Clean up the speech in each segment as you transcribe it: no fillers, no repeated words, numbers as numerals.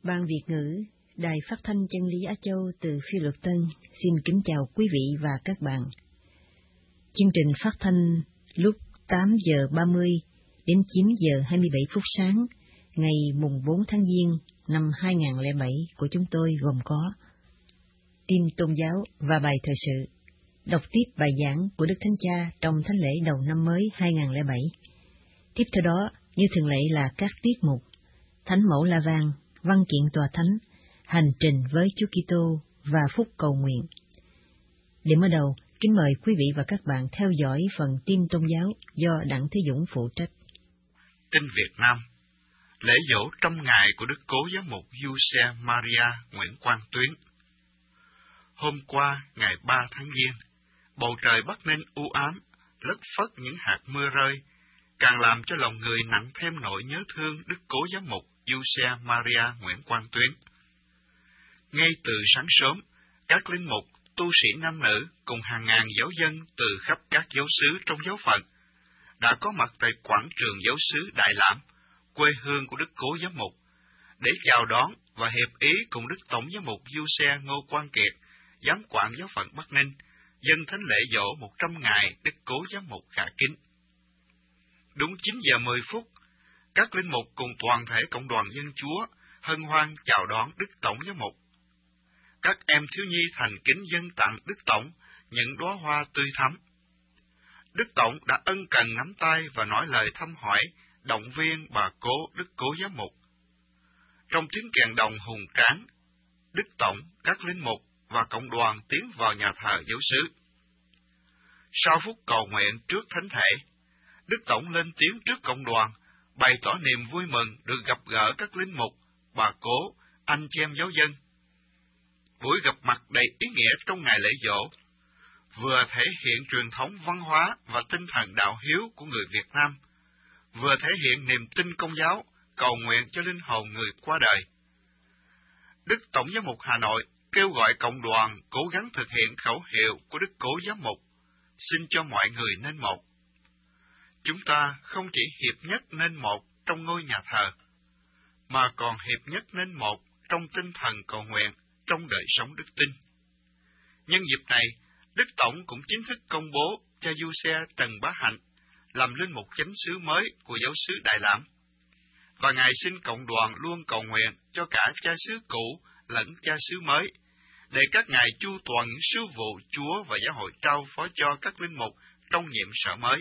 Ban Việt ngữ, Đài Phát thanh Chân lý Á Châu từ Phi Luật Tân xin kính chào quý vị và các bạn. Chương trình phát thanh lúc 8 giờ 30 đến 9 giờ 27 phút sáng ngày mùng 4 tháng Giêng năm 2007 của chúng tôi gồm có tin tôn giáo và bài thời sự, đọc tiếp bài giảng của Đức Thánh Cha trong thánh lễ đầu năm mới 2007. Tiếp theo đó, như thường lệ là các tiết mục Thánh mẫu La Vang, văn kiện tòa thánh, hành trình với Chúa Kitô và phúc cầu nguyện. Để mở đầu, kính mời quý vị và các bạn theo dõi phần tin tôn giáo do Đặng Thế Dũng phụ trách. Tin Việt Nam. Lễ dỗ trăm ngày của Đức Cố Giám mục Giuse Maria Nguyễn Quang Tuyến. Hôm qua, ngày 3 tháng Giêng, bầu trời Bắc Ninh u ám, lất phất những hạt mưa rơi, càng làm cho lòng người nặng thêm nỗi nhớ thương Đức Cố Giám mục Giuse Maria Nguyễn Quang Tuyến. Ngay từ sáng sớm, các linh mục, tu sĩ nam nữ cùng hàng ngàn giáo dân từ khắp các giáo xứ trong giáo phận đã có mặt tại quảng trường giáo xứ Đại Lạm, quê hương của Đức Cố Giám mục, để chào đón và hiệp ý cùng Đức Tổng Giám mục Giuse Ngô Quang Kiệt, giám quản giáo phận Bắc Ninh, dân thánh lễ dỗ 100 ngày Đức Cố Giám mục Khả Kính. Đúng 9 giờ 10 phút, các linh mục cùng toàn thể cộng đoàn dân Chúa hân hoan chào đón Đức Tổng Giám mục. Các em thiếu nhi thành kính dâng tặng Đức Tổng những đóa hoa tươi thắm. Đức Tổng đã ân cần nắm tay và nói lời thăm hỏi, động viên bà cố Đức Cố Giám mục. Trong tiếng kèn đồng hùng tráng, Đức Tổng, các linh mục và cộng đoàn tiến vào nhà thờ giáo xứ. Sau phút cầu nguyện trước thánh thể, Đức Tổng lên tiếng trước cộng đoàn, bày tỏ niềm vui mừng được gặp gỡ các linh mục, bà cố, anh chị em giáo dân. Buổi gặp mặt đầy ý nghĩa trong ngày lễ dỗ, vừa thể hiện truyền thống văn hóa và tinh thần đạo hiếu của người Việt Nam, vừa thể hiện niềm tin công giáo, cầu nguyện cho linh hồn người qua đời. Đức Tổng Giám mục Hà Nội kêu gọi cộng đoàn cố gắng thực hiện khẩu hiệu của Đức Cố Giám mục, xin cho mọi người nên một. Chúng ta không chỉ hiệp nhất nên một trong ngôi nhà thờ, mà còn hiệp nhất nên một trong tinh thần cầu nguyện, trong đời sống đức tin. Nhân dịp này, Đức Tổng cũng chính thức công bố cha Giuse Trần Bá Hạnh làm linh mục chánh xứ mới của giáo xứ Đại Lạm, và Ngài xin cộng đoàn luôn cầu nguyện cho cả cha xứ cũ lẫn cha xứ mới, để các ngài chu toàn những sứ vụ Chúa và giáo hội trao phó cho các linh mục trong nhiệm sở mới.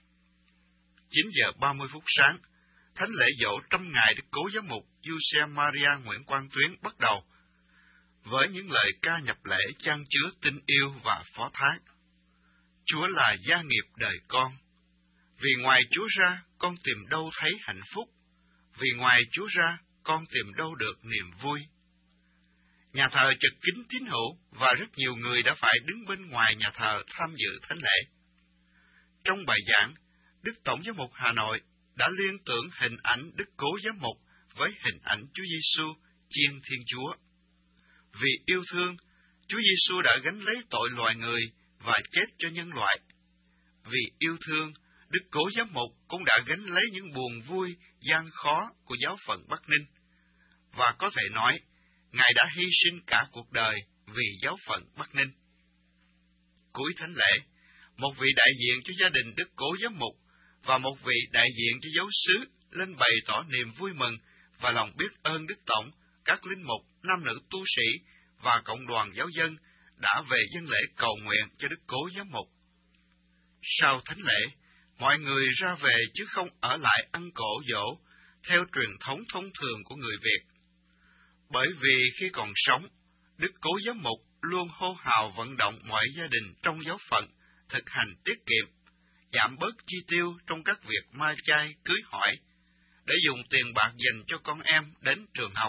9 giờ 30 phút sáng, thánh lễ dỗ trăm ngày Đức Cố Giám mục Giuse Maria Nguyễn Quang Tuyến bắt đầu với những lời ca nhập lễ chan chứa tình yêu và phó thác. Chúa là gia nghiệp đời con. Vì ngoài Chúa ra, con tìm đâu thấy hạnh phúc. Vì ngoài Chúa ra, con tìm đâu được niềm vui. Nhà thờ chật kín tín hữu và rất nhiều người đã phải đứng bên ngoài nhà thờ tham dự thánh lễ. Trong bài giảng, Đức Tổng Giám mục Hà Nội đã liên tưởng hình ảnh Đức Cố Giám mục với hình ảnh Chúa Giêsu chiên Thiên Chúa. Vì yêu thương, Chúa Giêsu đã gánh lấy tội loài người và chết cho nhân loại. Vì yêu thương, Đức Cố Giám mục cũng đã gánh lấy những buồn vui, gian khó của giáo phận Bắc Ninh. Và có thể nói, Ngài đã hy sinh cả cuộc đời vì giáo phận Bắc Ninh. Cuối thánh lễ, một vị đại diện cho gia đình Đức Cố Giám mục và một vị đại diện cho giáo xứ lên bày tỏ niềm vui mừng và lòng biết ơn Đức Tổng, các linh mục, nam nữ tu sĩ và cộng đoàn giáo dân đã về dâng lễ cầu nguyện cho Đức Cố Giám mục. Sau thánh lễ, mọi người ra về chứ không ở lại ăn cỗ dỗ theo truyền thống thông thường của người Việt. Bởi vì khi còn sống, Đức Cố Giám mục luôn hô hào vận động mọi gia đình trong giáo phận thực hành tiết kiệm, giảm bớt chi tiêu trong các việc mai chay, cưới hỏi, để dùng tiền bạc dành cho con em đến trường học.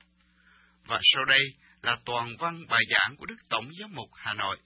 Và sau đây là toàn văn bài giảng của Đức Tổng Giám mục Hà Nội.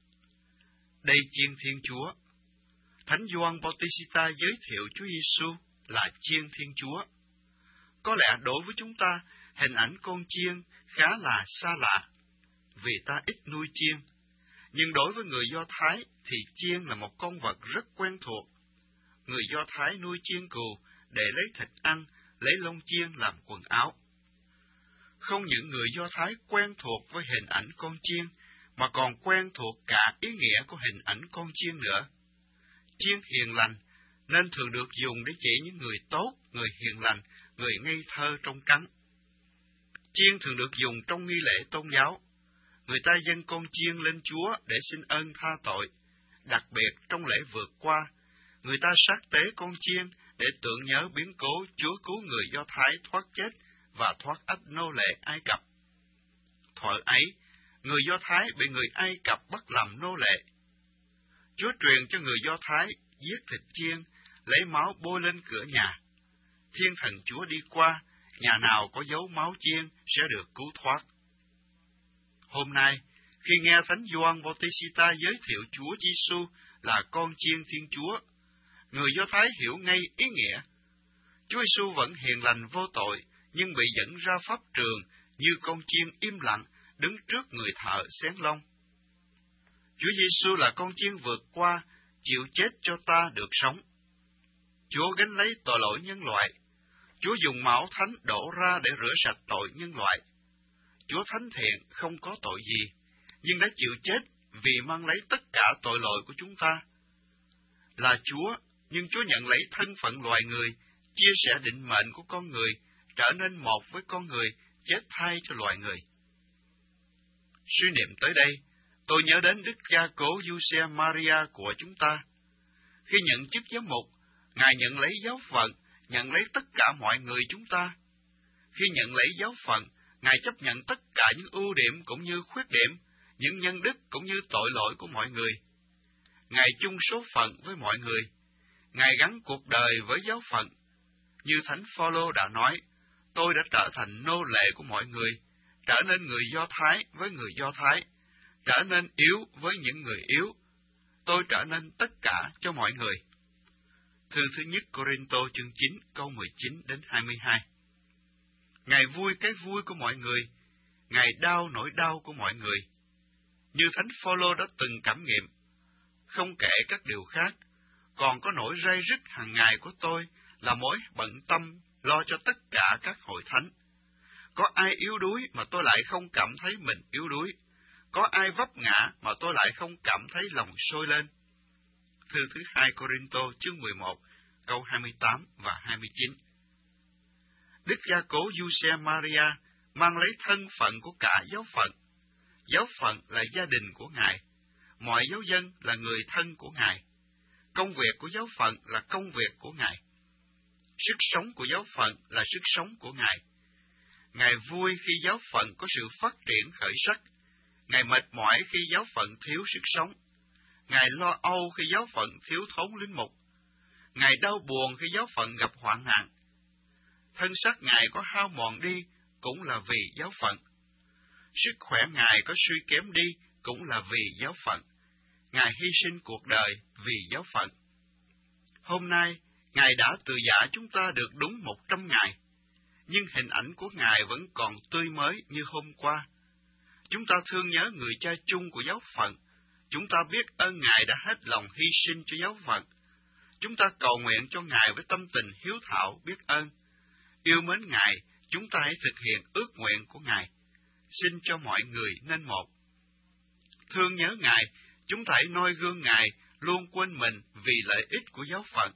Đây chiên Thiên Chúa. Thánh Gioan Bautista giới thiệu Chúa Giêsu là chiên Thiên Chúa. Có lẽ đối với chúng ta, hình ảnh con chiên khá là xa lạ, vì ta ít nuôi chiên. Nhưng đối với người Do Thái thì chiên là một con vật rất quen thuộc. Người Do Thái nuôi chiên cừu để lấy thịt ăn, lấy lông chiên làm quần áo. Không những người Do Thái quen thuộc với hình ảnh con chiên, mà còn quen thuộc cả ý nghĩa của hình ảnh con chiên nữa. Chiên hiền lành nên thường được dùng để chỉ những người tốt, người hiền lành, người ngây thơ trong cánh. Chiên thường được dùng trong nghi lễ tôn giáo. Người ta dâng con chiên lên Chúa để xin ơn tha tội. Đặc biệt trong lễ vượt qua, người ta sát tế con chiên để tưởng nhớ biến cố Chúa cứu người Do Thái thoát chết và thoát ách nô lệ Ai Cập. Thuở ấy, người Do Thái bị người Ai Cập bắt làm nô lệ. Chúa truyền cho người Do Thái giết thịt chiên, lấy máu bôi lên cửa nhà. Thiên thần Chúa đi qua, nhà nào có dấu máu chiên sẽ được cứu thoát. Hôm nay, khi nghe Thánh Gioan Bautista giới thiệu Chúa Giêsu là con chiên Thiên Chúa, người Do Thái hiểu ngay ý nghĩa. Chúa Giêsu vẫn hiền lành vô tội, nhưng bị dẫn ra pháp trường như con chiên im lặng đứng trước người thợ xén lông. Chúa Giêsu là con chiên vượt qua, chịu chết cho ta được sống. Chúa gánh lấy tội lỗi nhân loại. Chúa dùng máu thánh đổ ra để rửa sạch tội nhân loại. Chúa thánh thiện không có tội gì, nhưng đã chịu chết vì mang lấy tất cả tội lỗi của chúng ta. Là Chúa, nhưng Chúa nhận lấy thân phận loài người, chia sẻ định mệnh của con người, trở nên một với con người, chết thay cho loài người. Suy niệm tới đây, tôi nhớ đến Đức Cha Cố Giuse Maria của chúng ta. Khi nhận chức giám mục, Ngài nhận lấy giáo phận, nhận lấy tất cả mọi người chúng ta. Khi nhận lấy giáo phận, Ngài chấp nhận tất cả những ưu điểm cũng như khuyết điểm, những nhân đức cũng như tội lỗi của mọi người. Ngài chung số phận với mọi người. Ngài gắn cuộc đời với giáo phận. Như Thánh Phaolô đã nói, tôi đã trở thành nô lệ của mọi người, trở nên người Do Thái với người Do Thái, trở nên yếu với những người yếu. Tôi trở nên tất cả cho mọi người. Thư thứ nhất Cô-rinh-tô chương 9 câu 19 đến 22. Ngài vui cái vui của mọi người, Ngài đau nỗi đau của mọi người. Như Thánh Phaolô đã từng cảm nghiệm, không kể các điều khác, còn có nỗi ray rứt hàng ngày của tôi là mối bận tâm lo cho tất cả các hội thánh. Có ai yếu đuối mà tôi lại không cảm thấy mình yếu đuối? Có ai vấp ngã mà tôi lại không cảm thấy lòng sôi lên? Thư thứ 2 Cô-rinh-tô chương 11, câu 28 và 29. Đức Cha Cố Giuse Maria mang lấy thân phận của cả giáo phận. Giáo phận là gia đình của Ngài. Mọi giáo dân là người thân của Ngài. Công việc của giáo phận là công việc của Ngài. Sức sống của giáo phận là sức sống của Ngài. Ngài vui khi giáo phận có sự phát triển khởi sắc. Ngài mệt mỏi khi giáo phận thiếu sức sống. Ngài lo âu khi giáo phận thiếu thốn linh mục. Ngài đau buồn khi giáo phận gặp hoạn nạn. Thân xác Ngài có hao mòn đi cũng là vì giáo phận. Sức khỏe Ngài có suy kém đi cũng là vì giáo phận. Ngài hy sinh cuộc đời vì giáo phận. Hôm nay, Ngài đã từ giã chúng ta được đúng 100 ngày, nhưng hình ảnh của Ngài vẫn còn tươi mới như hôm qua. Chúng ta thương nhớ người cha chung của giáo phận. Chúng ta biết ơn Ngài đã hết lòng hy sinh cho giáo phận. Chúng ta cầu nguyện cho Ngài với tâm tình hiếu thảo biết ơn. Yêu mến Ngài, chúng ta hãy thực hiện ước nguyện của Ngài. Xin cho mọi người nên một. Thương nhớ Ngài, chúng ta hãy noi gương Ngài, luôn quên mình vì lợi ích của giáo phận.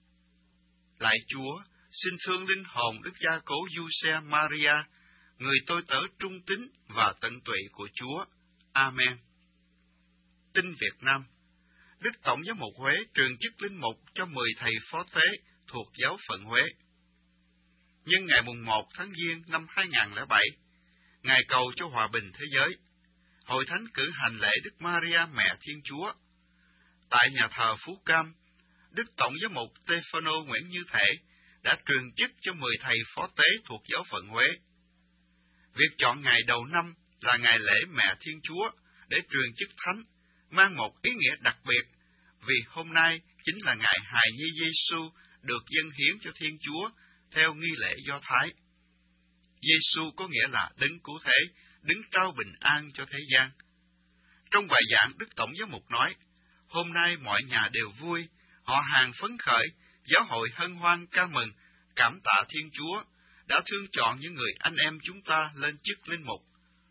Lạy Chúa, xin thương linh hồn Đức Cha Cố Giuse Maria, người tôi tớ trung tín và tận tụy của Chúa. Amen. Tin Việt Nam. Đức Tổng giám mục Huế truyền chức linh mục cho 10 thầy phó tế thuộc giáo phận Huế. Nhưng ngày mùng 1 tháng Giêng năm 2007, Ngài cầu cho hòa bình thế giới, Hội Thánh cử hành lễ Đức Maria Mẹ Thiên Chúa. Tại nhà thờ Phú Cam, Đức Tổng giám mục Stefano Nguyễn Như Thể đã truyền chức cho 10 thầy phó tế thuộc giáo phận Huế. Việc chọn ngày đầu năm là ngày lễ Mẹ Thiên Chúa để truyền chức thánh mang một ý nghĩa đặc biệt, vì hôm nay chính là ngày hài nhi Giêsu được dâng hiến cho Thiên Chúa theo nghi lễ Do Thái. Giêsu có nghĩa là đấng cứu thế, đứng trao bình an cho thế gian. Trong bài giảng, Đức Tổng giám mục nói, hôm nay mọi nhà đều vui, họ hàng phấn khởi, giáo hội hân hoan ca mừng, cảm tạ Thiên Chúa, đã thương chọn những người anh em chúng ta lên chức linh mục.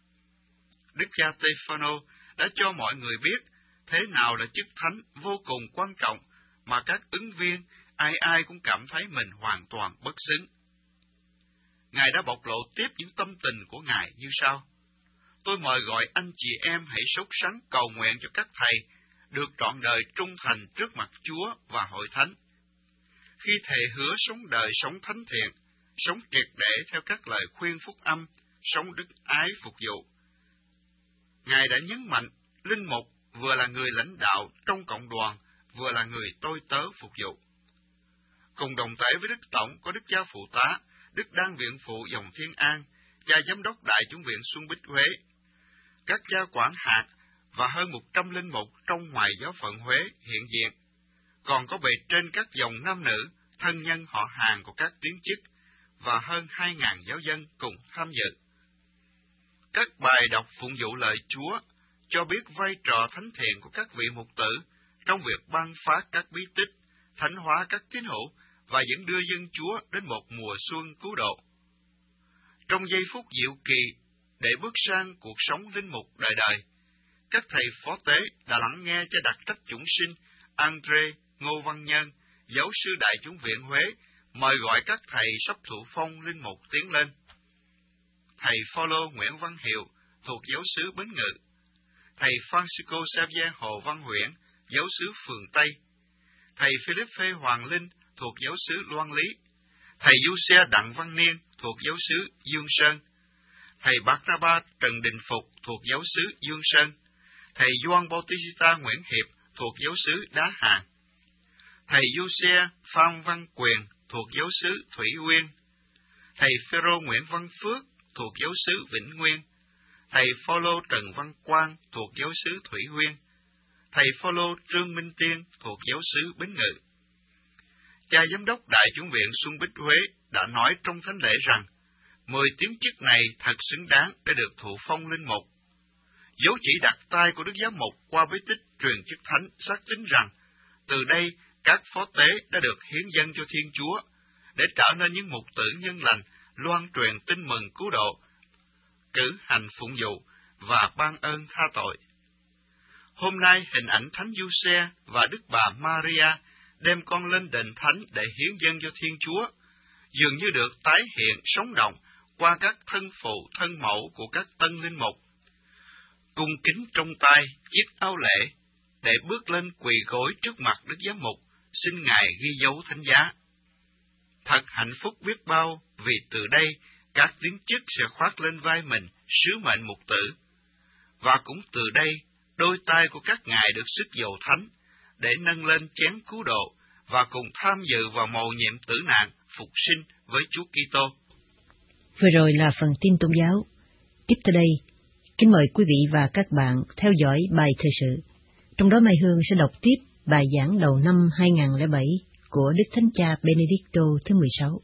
Đức cha Stefano đã cho mọi người biết thế nào là chức thánh vô cùng quan trọng mà các ứng viên ai ai cũng cảm thấy mình hoàn toàn bất xứng. Ngài đã bộc lộ tiếp những tâm tình của Ngài như sau: tôi mời gọi anh chị em hãy sốt sắng cầu nguyện cho các thầy được trọn đời trung thành trước mặt Chúa và hội thánh. Khi thầy hứa sống đời sống thánh thiện, sống triệt để theo các lời khuyên phúc âm, sống đức ái phục vụ. Ngài đã nhấn mạnh linh mục vừa là người lãnh đạo trong cộng đoàn, vừa là người tôi tớ phục vụ. Cùng đồng thể với Đức Tổng có Đức cha Phụ tá, Đức Đan Viện Phụ dòng Thiên An, cha Giám đốc Đại Chủng viện Xuân Bích Huế, các cha quản hạt và hơn 100 linh mục trong ngoài giáo phận Huế hiện diện. Còn có bề trên các dòng nam nữ, thân nhân họ hàng của các tiến chức và hơn 2.000 giáo dân cùng tham dự. Các bài đọc phụng vụ lời Chúa cho biết vai trò thánh thiện của các vị mục tử trong việc ban phát các bí tích, thánh hóa các tín hữu và dẫn đưa dân Chúa đến một mùa xuân cứu độ. Trong giây phút diệu kỳ để bước sang cuộc sống linh mục đời đời, các thầy phó tế đã lắng nghe cho đặc trách chủng sinh André Ngô Văn Nhân, giáo sư Đại Chủng viện Huế, mời gọi các thầy sắp thụ phong linh mục tiến lên. Thầy Phaolô Nguyễn Văn Hiệu thuộc giáo xứ Bến Ngự, thầy Francisco Xavier Hồ Văn Huyễn, giáo xứ Phường Tây, thầy Philippe Hoàng Linh thuộc giáo xứ Loan Lý, thầy Giuse Đặng Văn Niên thuộc giáo xứ Dương Sơn, thầy Barnabas Trần Đình Phục thuộc giáo xứ Dương Sơn, thầy Gioan Bautista Nguyễn Hiệp thuộc giáo xứ Đá Hàng, thầy Giuse Phan Văn Quyền thuộc giáo xứ Thủy Nguyên, thầy Phêrô Nguyễn Văn Phước thuộc giáo xứ Vĩnh Nguyên, thầy Phaolô Trần Văn Quang thuộc giáo xứ Thủy Nguyên, thầy Phaolô Trương Minh Tiên thuộc giáo xứ Bến Ngự. Cha Giám đốc Đại Chủng viện Xuân Bích Huế đã nói trong thánh lễ rằng 10 tiếng chức này thật xứng đáng để được thụ phong linh mục. Dấu chỉ đặt tay của Đức Giám mục qua bí tích truyền chức thánh xác tín rằng từ đây các phó tế đã được hiến dâng cho Thiên Chúa để trở nên những mục tử nhân lành, loan truyền tin mừng cứu độ, cử hành phụng vụ và ban ơn tha tội. Hôm nay hình ảnh Thánh Giuse và Đức bà Maria đem con lên đền thánh để hiến dâng cho Thiên Chúa, dường như được tái hiện sống động qua các thân phụ thân mẫu của các tân linh mục, cung kính trong tay chiếc áo lễ để bước lên quỳ gối trước mặt Đức Giám mục, xin Ngài ghi dấu thánh giá. Thật hạnh phúc biết bao vì từ đây các tiếng chức sẽ khoác lên vai mình sứ mệnh mục tử, và cũng từ đây đôi tay của các ngài được sức dầu thánh để nâng lên chén cứu độ và cùng tham dự vào mầu nhiệm tử nạn phục sinh với Chúa Kitô. Vừa rồi là phần tin tôn giáo. Tiếp theo đây, kính mời quý vị và các bạn theo dõi bài thời sự. Trong đó Mai Hương sẽ đọc tiếp bài giảng đầu năm 2007 của Đức Thánh Cha Benedicto thứ 16.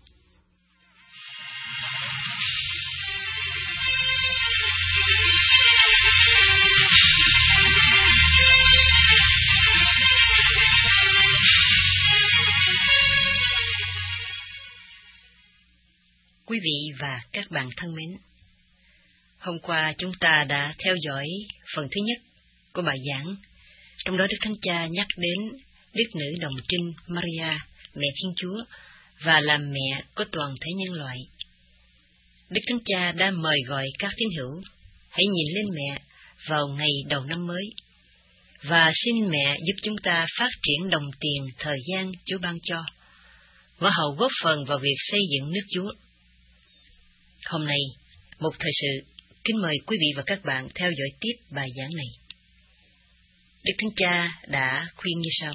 Quý vị và các bạn thân mến, hôm qua chúng ta đã theo dõi phần thứ nhất của bài giảng, trong đó Đức Thánh Cha nhắc đến Đức Nữ Đồng Trinh Maria, Mẹ Thiên Chúa, và là mẹ của toàn thể nhân loại. Đức Thánh Cha đã mời gọi các tín hữu hãy nhìn lên mẹ vào ngày đầu năm mới, và xin mẹ giúp chúng ta phát triển đồng tiền thời gian Chúa ban cho, ngõ hầu góp phần vào việc xây dựng nước Chúa. Hôm nay, một thời sự, kính mời quý vị và các bạn theo dõi tiếp bài giảng này. Đức Thánh Cha đã khuyên như sau: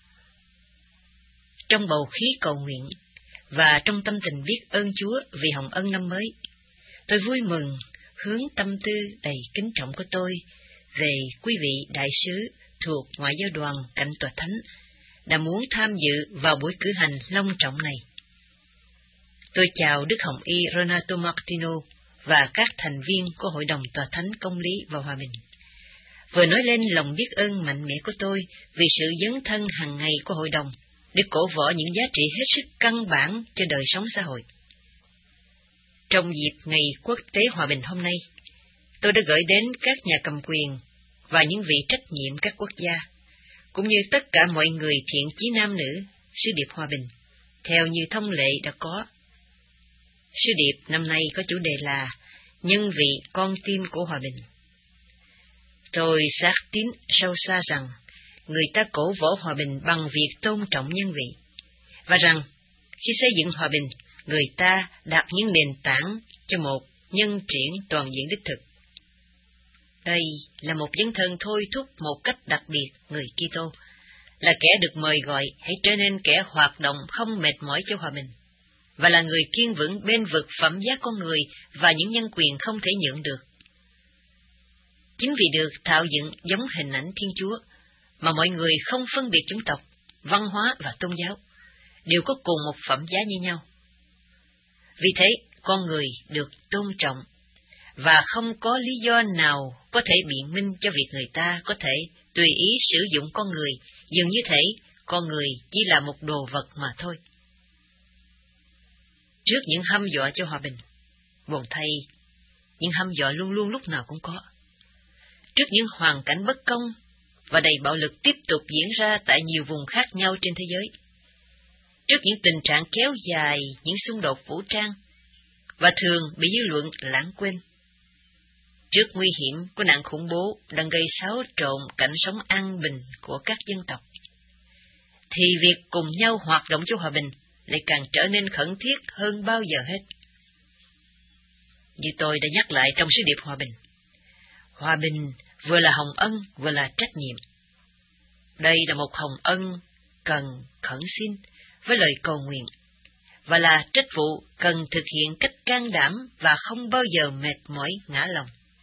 trong bầu khí cầu nguyện và trong tâm tình biết ơn Chúa vì hồng ân năm mới, tôi vui mừng hướng tâm tư đầy kính trọng của tôi về quý vị đại sứ thuộc Ngoại giao đoàn cạnh Tòa Thánh đã muốn tham dự vào buổi cử hành long trọng này. Tôi chào Đức Hồng Y Renato Martino và các thành viên của Hội đồng Tòa Thánh Công lý và Hòa bình, vừa nói lên lòng biết ơn mạnh mẽ của tôi vì sự dấn thân hàng ngày của Hội đồng để cổ võ những giá trị hết sức căn bản cho đời sống xã hội. Trong dịp Ngày Quốc tế Hòa bình hôm nay, tôi đã gửi đến các nhà cầm quyền và những vị trách nhiệm các quốc gia, cũng như tất cả mọi người thiện chí nam nữ, sứ điệp hòa bình, theo như thông lệ đã có. Sứ điệp năm nay có chủ đề là Nhân vị con tim của hòa bình. Tôi xác tín sâu xa rằng người ta cổ võ hòa bình bằng việc tôn trọng nhân vị, và rằng khi xây dựng hòa bình, người ta đặt những nền tảng cho một nhân triển toàn diện đích thực. Đây là một dấn thân thôi thúc một cách đặc biệt người Kitô, là kẻ được mời gọi hãy trở nên kẻ hoạt động không mệt mỏi cho hòa bình, và là người kiên vững bên vực phẩm giá con người và những nhân quyền không thể nhượng được. Chính vì được tạo dựng giống hình ảnh Thiên Chúa, mà mọi người không phân biệt chủng tộc, văn hóa và tôn giáo, đều có cùng một phẩm giá như nhau. Vì thế, con người được tôn trọng, và không có lý do nào có thể biện minh cho việc người ta có thể tùy ý sử dụng con người, dường như thể con người chỉ là một đồ vật mà thôi. Trước những hăm dọa cho hòa bình, buồn thay, những hăm dọa luôn luôn lúc nào cũng có. Trước những hoàn cảnh bất công và đầy bạo lực tiếp tục diễn ra tại nhiều vùng khác nhau trên thế giới, trước những tình trạng kéo dài, những xung đột vũ trang, và thường bị dư luận lãng quên, trước nguy hiểm của nạn khủng bố đang gây xáo trộn cảnh sống an bình của các dân tộc, thì việc cùng nhau hoạt động cho hòa bình lại càng trở nên khẩn thiết hơn bao giờ hết. Như tôi đã nhắc lại trong sứ điệp hòa bình vừa là hồng ân vừa là trách nhiệm. Đây là một hồng ân cần khẩn xin với lời cầu nguyện, và là trách vụ cần thực hiện cách can đảm và không bao giờ mệt mỏi ngã lòng.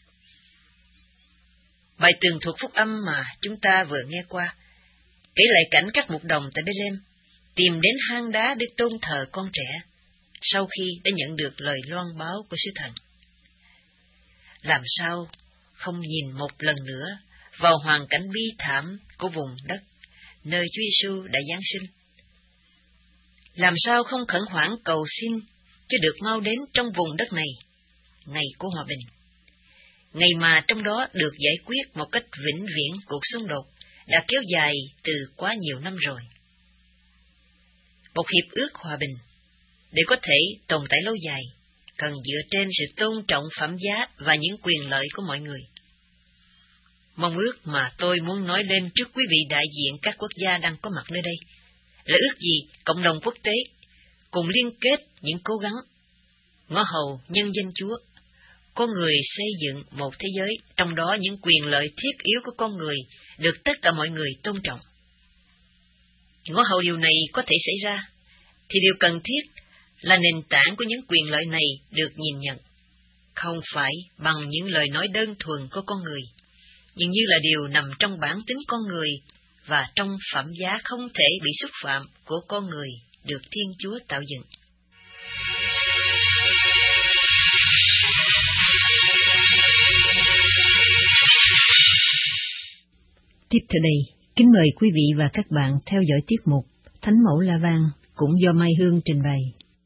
Bài tường thuật phúc âm mà chúng ta vừa nghe qua kể lại cảnh các mục đồng tại Bethlehem tìm đến hang đá để tôn thờ con trẻ sau khi đã nhận được lời loan báo của sứ thần. Làm sao không nhìn một lần nữa vào hoàn cảnh bi thảm của vùng đất nơi Chúa Giêsu đã giáng sinh? Làm sao không khẩn hoảng cầu xin cho được mau đến trong vùng đất này, ngày của hòa bình, ngày mà trong đó được giải quyết một cách vĩnh viễn cuộc xung đột đã kéo dài từ quá nhiều năm rồi. Một hiệp ước hòa bình, để có thể tồn tại lâu dài, cần dựa trên sự tôn trọng phẩm giá và những quyền lợi của mọi người. Mong ước mà tôi muốn nói lên trước quý vị đại diện các quốc gia đang có mặt nơi đây là ước gì cộng đồng quốc tế cùng liên kết những cố gắng ngõ hầu nhân dân Chúa, con người xây dựng một thế giới trong đó những quyền lợi thiết yếu của con người được tất cả mọi người tôn trọng. Ngõ hầu điều này có thể xảy ra, thì điều cần thiết là nền tảng của những quyền lợi này được nhìn nhận, không phải bằng những lời nói đơn thuần của con người, nhưng như là điều nằm trong bản tính con người và trong phẩm giá không thể bị xúc phạm của con người được Thiên Chúa tạo dựng. Tiếp theo đây, kính mời quý vị và các bạn theo dõi tiết mục Thánh Mẫu La Vang cũng do Mai Hương trình bày.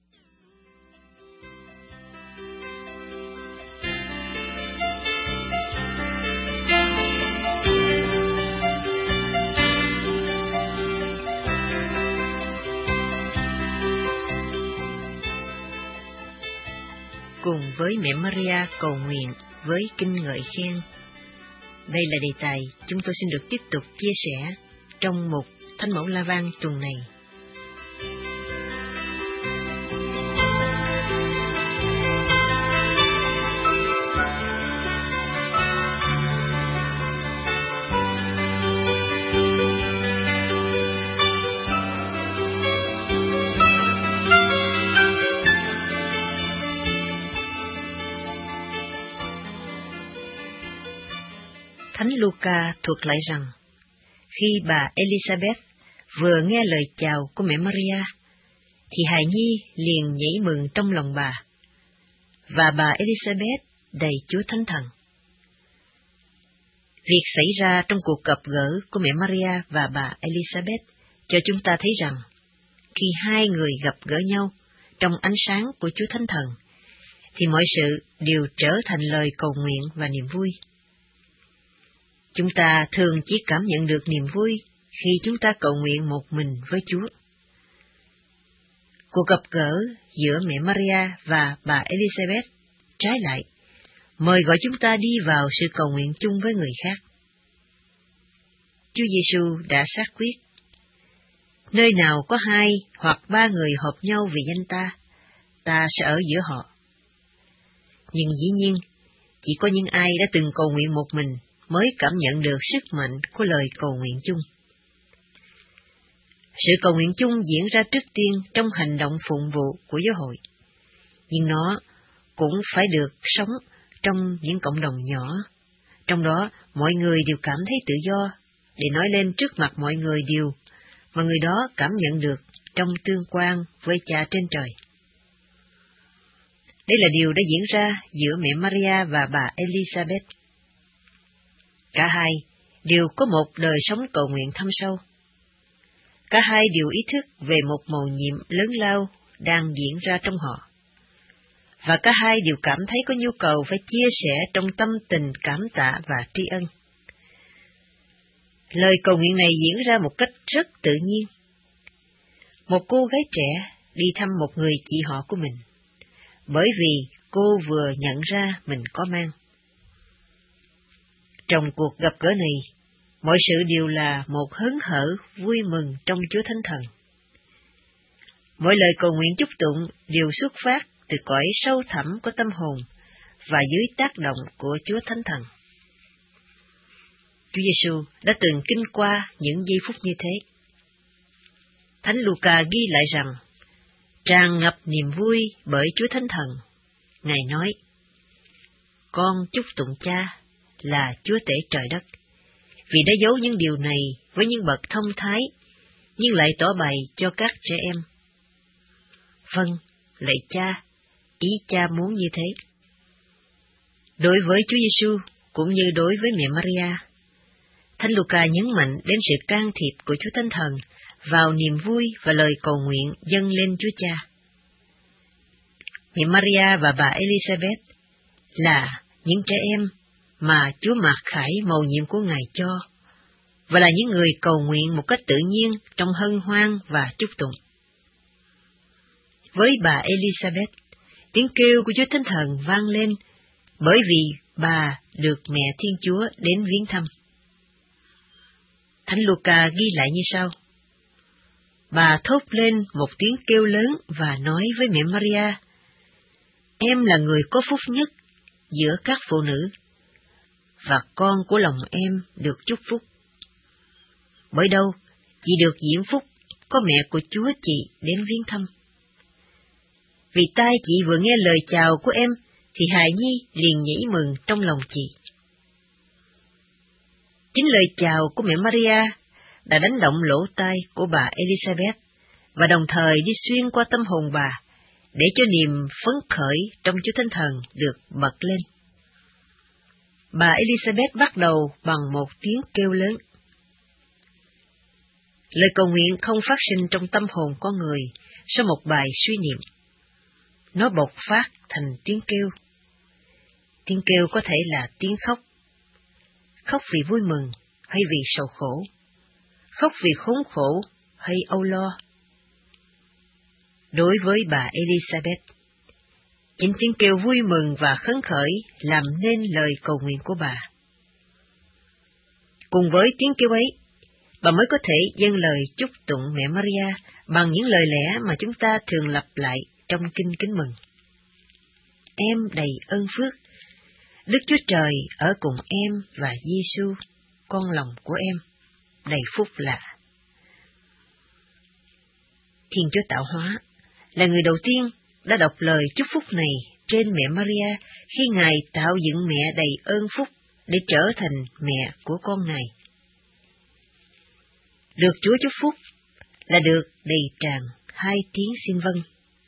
Cùng với mẹ Maria cầu nguyện với kinh ngợi khen. Đây là đề tài chúng tôi xin được tiếp tục chia sẻ trong mục Thánh Mẫu La Vang tuần này. Thánh Luca thuật lại rằng, khi bà Elizabeth vừa nghe lời chào của mẹ Maria, thì hài nhi liền nhảy mừng trong lòng bà, và bà Elizabeth đầy Chúa Thánh Thần. Việc xảy ra trong cuộc gặp gỡ của mẹ Maria và bà Elizabeth cho chúng ta thấy rằng, khi hai người gặp gỡ nhau trong ánh sáng của Chúa Thánh Thần, thì mọi sự đều trở thành lời cầu nguyện và niềm vui. Chúng ta thường chỉ cảm nhận được niềm vui khi chúng ta cầu nguyện một mình với Chúa. Cuộc gặp gỡ giữa mẹ Maria và bà Elizabeth trái lại, mời gọi chúng ta đi vào sự cầu nguyện chung với người khác. Chúa Giêsu đã xác quyết: nơi nào có 2 hoặc 3 người hợp nhau vì danh ta, ta sẽ ở giữa họ. Nhưng dĩ nhiên, chỉ có những ai đã từng cầu nguyện một mình mới cảm nhận được sức mạnh của lời cầu nguyện chung. Sự cầu nguyện chung diễn ra trước tiên trong hành động phụng vụ của giáo hội, nhưng nó cũng phải được sống trong những cộng đồng nhỏ, trong đó mọi người đều cảm thấy tự do để nói lên trước mặt mọi người điều mà người đó cảm nhận được trong tương quan với Cha trên trời. Đây là điều đã diễn ra giữa mẹ Maria và bà Elizabeth. Cả hai đều có một đời sống cầu nguyện thâm sâu. Cả hai đều ý thức về một mầu nhiệm lớn lao đang diễn ra trong họ. Và cả hai đều cảm thấy có nhu cầu phải chia sẻ trong tâm tình cảm tạ và tri ân. Lời cầu nguyện này diễn ra một cách rất tự nhiên. Một cô gái trẻ đi thăm một người chị họ của mình, bởi vì cô vừa nhận ra mình có mang. Trong cuộc gặp gỡ này, mọi sự đều là một hớn hở, vui mừng trong Chúa Thánh Thần. Mỗi lời cầu nguyện chúc tụng đều xuất phát từ cõi sâu thẳm của tâm hồn và dưới tác động của Chúa Thánh Thần. Chúa Giêsu đã từng kinh qua những giây phút như thế. Thánh Luca ghi lại rằng, tràn ngập niềm vui bởi Chúa Thánh Thần, Ngài nói: con chúc tụng Cha là Chúa Tể trời đất, vì đã giấu những điều này với những bậc thông thái, nhưng lại tỏ bày cho các trẻ em. Vâng, lạy Cha, ý Cha muốn như thế. Đối với Chúa Giêsu cũng như đối với mẹ Maria, Thánh Luca nhấn mạnh đến sự can thiệp của Chúa Thánh Thần vào niềm vui và lời cầu nguyện dâng lên Chúa Cha. Mẹ Maria và bà Elizabeth là những trẻ em mà Chúa mặc khải mầu nhiệm của Ngài cho, và là những người cầu nguyện một cách tự nhiên trong hân hoan và chúc tụng. Với bà Elizabeth, tiếng kêu của Chúa Thánh Thần vang lên bởi vì bà được mẹ Thiên Chúa đến viếng thăm. Thánh Luca ghi lại như sau: bà thốt lên một tiếng kêu lớn và nói với mẹ Maria: em là người có phúc nhất giữa các phụ nữ, và con của lòng em được chúc phúc. Bởi đâu chị được diễm phúc có mẹ của Chúa chị đến viếng thăm. Vì tai chị vừa nghe lời chào của em, thì hài nhi liền nhảy mừng trong lòng chị. Chính lời chào của mẹ Maria đã đánh động lỗ tai của bà Elizabeth, và đồng thời đi xuyên qua tâm hồn bà, để cho niềm phấn khởi trong Chúa Thánh Thần được bật lên. Bà Elizabeth bắt đầu bằng một tiếng kêu lớn. Lời cầu nguyện không phát sinh trong tâm hồn con người sau một bài suy niệm. Nó bộc phát thành tiếng kêu. Tiếng kêu có thể là tiếng khóc. Khóc vì vui mừng hay vì sầu khổ. Khóc vì khốn khổ hay âu lo. Đối với bà Elizabeth, chính tiếng kêu vui mừng và khấn khởi làm nên lời cầu nguyện của bà. Cùng với tiếng kêu ấy, bà mới có thể dâng lời chúc tụng mẹ Maria bằng những lời lẽ mà chúng ta thường lặp lại trong kinh kính mừng. Em đầy ơn phước, Đức Chúa Trời ở cùng em và Giêsu, con lòng của em, đầy phúc lạ. Thiên Chúa Tạo Hóa là người đầu tiên đã đọc lời chúc phúc này trên mẹ Maria khi Ngài tạo dựng mẹ đầy ơn phúc để trở thành mẹ của con Ngài. Được Chúa chúc phúc là được đầy tràn 2 tiếng xin vâng.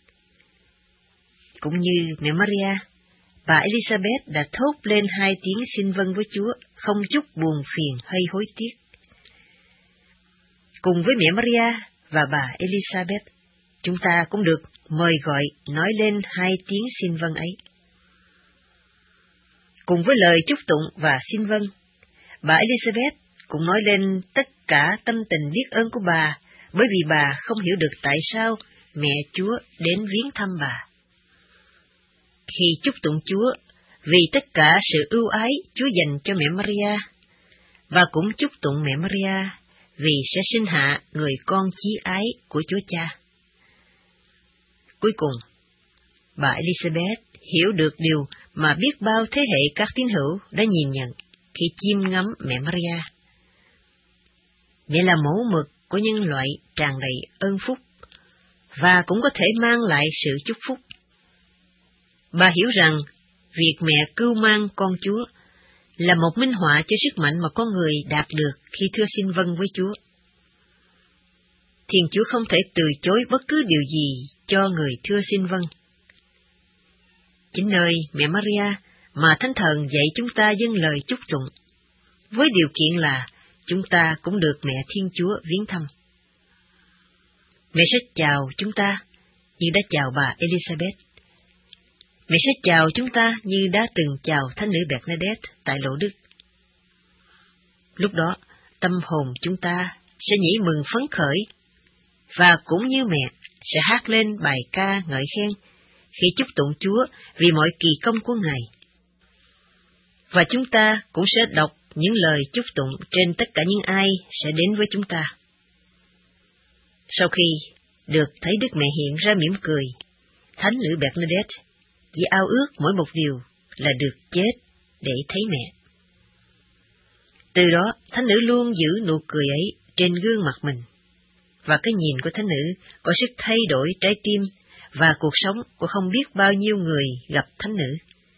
Cũng như mẹ Maria, bà Elizabeth đã thốt lên 2 tiếng xin vâng với Chúa, không chút buồn phiền hay hối tiếc. Cùng với mẹ Maria và bà Elizabeth, chúng ta cũng được mời gọi nói lên 2 tiếng xin vâng ấy. Cùng với lời chúc tụng và xin vâng, bà Elizabeth cũng nói lên tất cả tâm tình biết ơn của bà, bởi vì bà không hiểu được tại sao mẹ Chúa đến viếng thăm bà. Khi chúc tụng Chúa vì tất cả sự ưu ái Chúa dành cho mẹ Maria, và cũng chúc tụng mẹ Maria vì sẽ sinh hạ người con chí ái của Chúa Cha. Cuối cùng, bà Elizabeth hiểu được điều mà biết bao thế hệ các tín hữu đã nhìn nhận khi chiêm ngắm mẹ Maria. Mẹ là mẫu mực của nhân loại tràn đầy ơn phúc, và cũng có thể mang lại sự chúc phúc. Bà hiểu rằng việc mẹ cưu mang con Chúa là một minh họa cho sức mạnh mà con người đạt được khi thưa xin vâng với Chúa. Thiên Chúa không thể từ chối bất cứ điều gì cho người thưa xin vâng. Chính nơi mẹ Maria mà Thánh Thần dạy chúng ta dâng lời chúc tụng, với điều kiện là chúng ta cũng được mẹ Thiên Chúa viếng thăm. Mẹ sẽ chào chúng ta như đã chào bà Elizabeth. Mẹ sẽ chào chúng ta như đã từng chào Thánh nữ Bernadette tại Lộ Đức. Lúc đó, tâm hồn chúng ta sẽ nhảy mừng phấn khởi, và cũng như mẹ sẽ hát lên bài ca ngợi khen khi chúc tụng Chúa vì mọi kỳ công của Ngài. Và chúng ta cũng sẽ đọc những lời chúc tụng trên tất cả những ai sẽ đến với chúng ta. Sau khi được thấy Đức Mẹ hiện ra mỉm cười, Thánh nữ Bernadette chỉ ao ước mỗi một điều là được chết để thấy mẹ. Từ đó, Thánh nữ luôn giữ nụ cười ấy trên gương mặt mình, và cái nhìn của Thánh nữ có sức thay đổi trái tim và cuộc sống của không biết bao nhiêu người gặp Thánh nữ.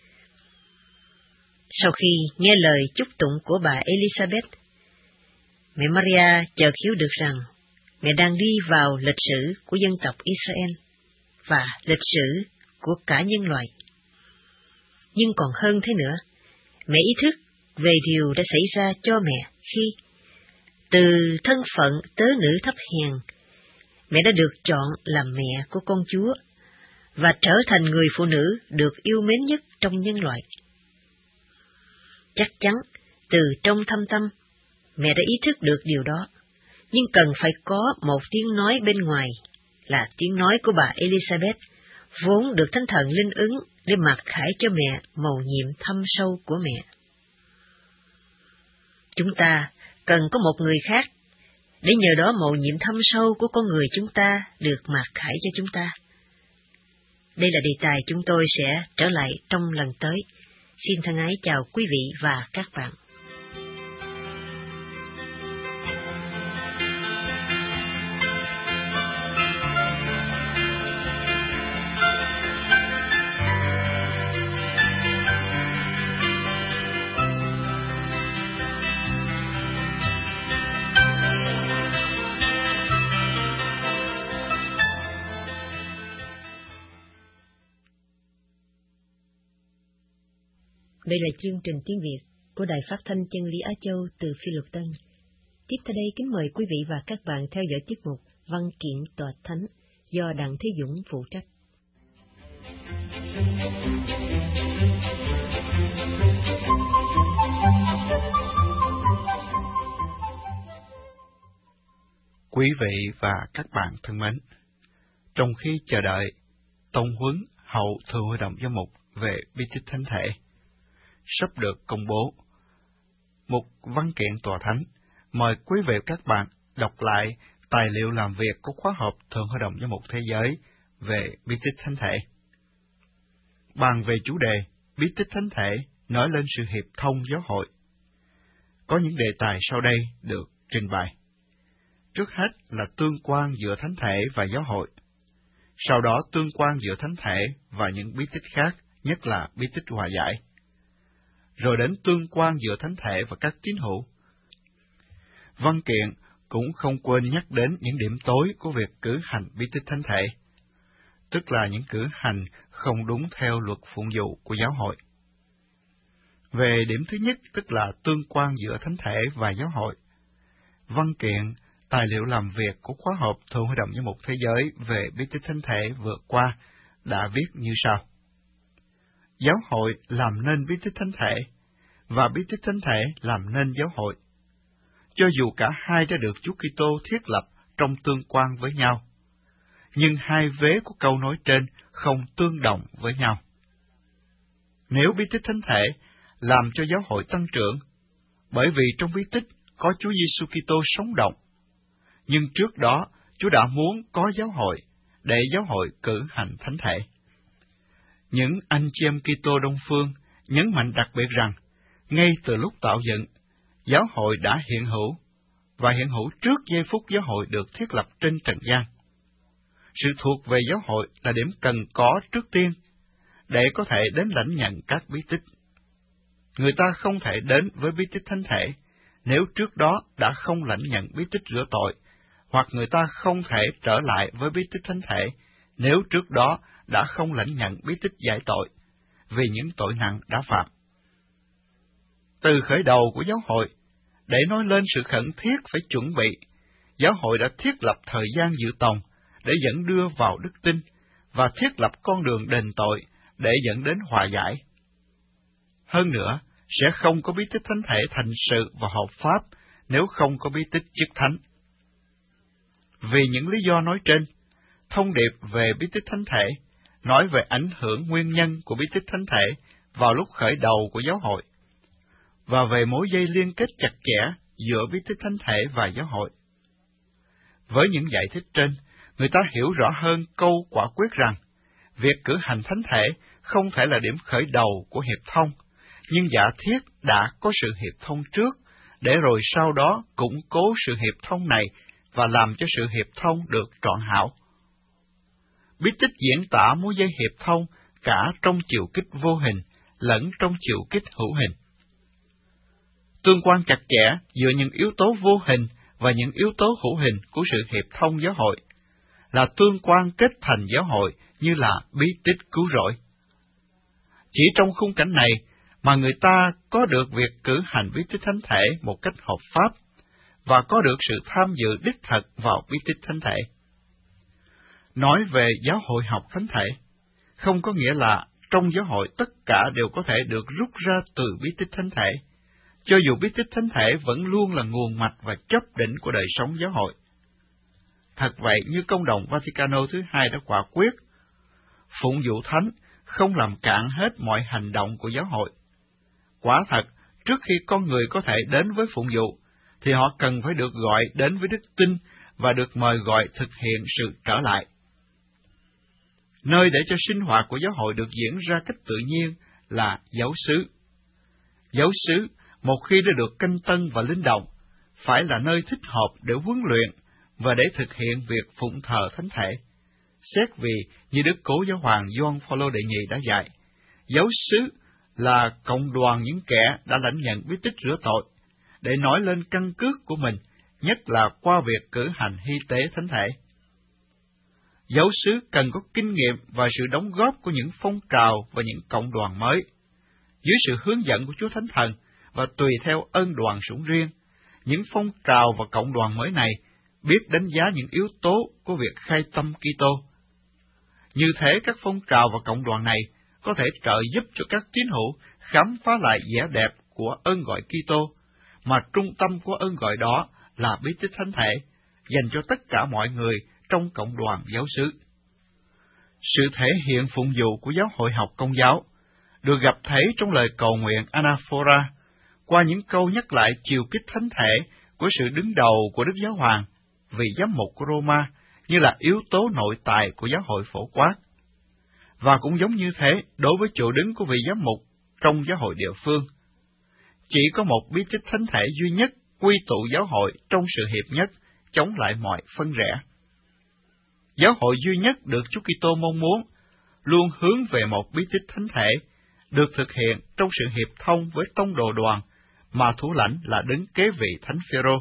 Sau khi nghe lời chúc tụng của bà Elizabeth, mẹ Maria chợt hiểu được rằng mẹ đang đi vào lịch sử của dân tộc Israel và lịch sử của cả nhân loại. Nhưng còn hơn thế nữa, mẹ ý thức về điều đã xảy ra cho mẹ khi, từ thân phận tớ nữ thấp hèn, mẹ đã được chọn làm mẹ của con Chúa và trở thành người phụ nữ được yêu mến nhất trong nhân loại. Chắc chắn, từ trong thâm tâm, mẹ đã ý thức được điều đó, nhưng cần phải có một tiếng nói bên ngoài, là tiếng nói của bà Elizabeth, vốn được Thánh Thần linh ứng để mặc khải cho mẹ mầu nhiệm thâm sâu của mẹ. Chúng ta cần có một người khác, để nhờ đó mầu nhiệm thâm sâu của con người chúng ta được mặc khải cho chúng ta. Đây là đề tài chúng tôi sẽ trở lại trong lần tới. Xin thân ái chào quý vị và các bạn. Đây là chương trình tiếng Việt của Đài Phát thanh Chân lý Á Châu từ Phi Luật Tân. Tiếp theo đây kính mời quý vị và các bạn theo dõi tiết mục Văn kiện Tòa Thánh do Đặng Thế Dũng phụ trách. Quý vị và các bạn thân mến, trong khi chờ đợi tông huấn hậu Thượng Hội đồng Giám mục về bí tích thánh thể sắp được công bố, một văn kiện Tòa Thánh mời quý vị và các bạn đọc lại tài liệu làm việc của khóa họp Thượng Hội đồng Giám mục Thế giới về bí tích thánh thể. Bàn về chủ đề bí tích thánh thể nói lên sự hiệp thông giáo hội. Có những đề tài sau đây được trình bày. Trước hết là tương quan giữa thánh thể và giáo hội. Sau đó tương quan giữa thánh thể và những bí tích khác, nhất là bí tích hòa giải. Rồi đến tương quan giữa thánh thể và các tín hữu. Văn kiện cũng không quên nhắc đến những điểm tối của việc cử hành bí tích thánh thể, tức là những cử hành không đúng theo luật phụng vụ của giáo hội. Về điểm thứ nhất, tức là tương quan giữa thánh thể và giáo hội, văn kiện, tài liệu làm việc của khóa họp Thượng Hội đồng Giám mục Thế giới về bí tích thánh thể vừa qua đã viết như sau. giáo hội làm nên bí tích thánh thể, và bí tích thánh thể làm nên giáo hội. Cho dù cả hai đã được Chúa Kitô thiết lập trong tương quan với nhau, nhưng hai vế của câu nói trên không tương đồng với nhau. Nếu bí tích thánh thể làm cho giáo hội tăng trưởng, bởi vì trong bí tích có Chúa Giêsu Kitô sống động, nhưng trước đó Chúa đã muốn có giáo hội để giáo hội cử hành thánh thể. Những anh chị em Kitô Đông phương nhấn mạnh đặc biệt rằng, ngay từ lúc tạo dựng, giáo hội đã hiện hữu, và hiện hữu trước giây phút giáo hội được thiết lập trên trần gian. Sự thuộc về giáo hội là điểm cần có trước tiên, để có thể đến lãnh nhận các bí tích. Người ta không thể đến với bí tích thánh thể nếu trước đó đã không lãnh nhận bí tích rửa tội, hoặc người ta không thể trở lại với bí tích thánh thể nếu trước đó đã không lãnh nhận bí tích giải tội, vì những tội nặng đã phạm. Từ khởi đầu của giáo hội, để nói lên sự khẩn thiết phải chuẩn bị, giáo hội đã thiết lập thời gian dự tòng để dẫn đưa vào đức tin, và thiết lập con đường đền tội để dẫn đến hòa giải. Hơn nữa, sẽ không có bí tích thánh thể thành sự và hợp pháp nếu không có bí tích chức thánh. Vì những lý do nói trên, thông điệp về bí tích thánh thể nói về ảnh hưởng nguyên nhân của bí tích thánh thể vào lúc khởi đầu của giáo hội, và về mối dây liên kết chặt chẽ giữa bí tích thánh thể và giáo hội. Với những giải thích trên, người ta hiểu rõ hơn câu quả quyết rằng, việc cử hành thánh thể không thể là điểm khởi đầu của hiệp thông, nhưng giả thiết đã có sự hiệp thông trước, để rồi sau đó củng cố sự hiệp thông này và làm cho sự hiệp thông được trọn hảo. Bí tích diễn tả mối dây hiệp thông cả trong chiều kích vô hình lẫn trong chiều kích hữu hình. Tương quan chặt chẽ giữa những yếu tố vô hình và những yếu tố hữu hình của sự hiệp thông giáo hội là tương quan kết thành giáo hội như là bí tích cứu rỗi. Chỉ trong khung cảnh này mà người ta có được việc cử hành bí tích thánh thể một cách hợp pháp, và có được sự tham dự đích thực vào bí tích thánh thể. Nói về giáo hội học thánh thể, không có nghĩa là trong giáo hội tất cả đều có thể được rút ra từ bí tích thánh thể, cho dù bí tích thánh thể vẫn luôn là nguồn mạch và chấp định của đời sống giáo hội. Thật vậy, như Công đồng Vaticano thứ hai đã quả quyết, phụng vụ thánh không làm cạn hết mọi hành động của giáo hội. Quả thật, trước khi con người có thể đến với phụng vụ, thì họ cần phải được gọi đến với đức tin và được mời gọi thực hiện sự trở lại. Nơi để cho sinh hoạt của giáo hội được diễn ra cách tự nhiên là giáo xứ. Giáo xứ, một khi đã được canh tân và linh động, phải là nơi thích hợp để huấn luyện và để thực hiện việc phụng thờ thánh thể. Xét vì, như Đức Cố Giáo hoàng Gioan Phaolô đệ nhị đã dạy, giáo xứ là cộng đoàn những kẻ đã lãnh nhận bí tích rửa tội, để nói lên căn cước của mình, nhất là qua việc cử hành hy tế thánh thể. Giáo xứ cần có kinh nghiệm và sự đóng góp của những phong trào và những cộng đoàn mới, dưới sự hướng dẫn của Chúa Thánh Thần và tùy theo ân đoàn sủng riêng. Những phong trào và cộng đoàn mới này biết đánh giá những yếu tố của việc khai tâm Kitô. Như thế, các phong trào và cộng đoàn này có thể trợ giúp cho các tín hữu khám phá lại vẻ đẹp của ơn gọi Kitô, mà trung tâm của ơn gọi đó là bí tích thánh thể, dành cho tất cả mọi người trong cộng đoàn giáo xứ. Sự thể hiện phụng vụ của giáo hội học Công giáo được gặp thấy trong lời cầu nguyện Anaphora, qua những câu nhắc lại chiều kích thánh thể của sự đứng đầu của Đức Giáo Hoàng, vị giám mục của Roma, như là yếu tố nội tại của giáo hội phổ quát. Và cũng giống như thế đối với chỗ đứng của vị giám mục trong giáo hội địa phương. Chỉ có một bí tích thánh thể duy nhất quy tụ giáo hội trong sự hiệp nhất, chống lại mọi phân rẽ. Giáo hội duy nhất được Chúa Kitô mong muốn, luôn hướng về một bí tích thánh thể, được thực hiện trong sự hiệp thông với tông đồ đoàn, mà thủ lãnh là đứng kế vị Thánh Phêrô.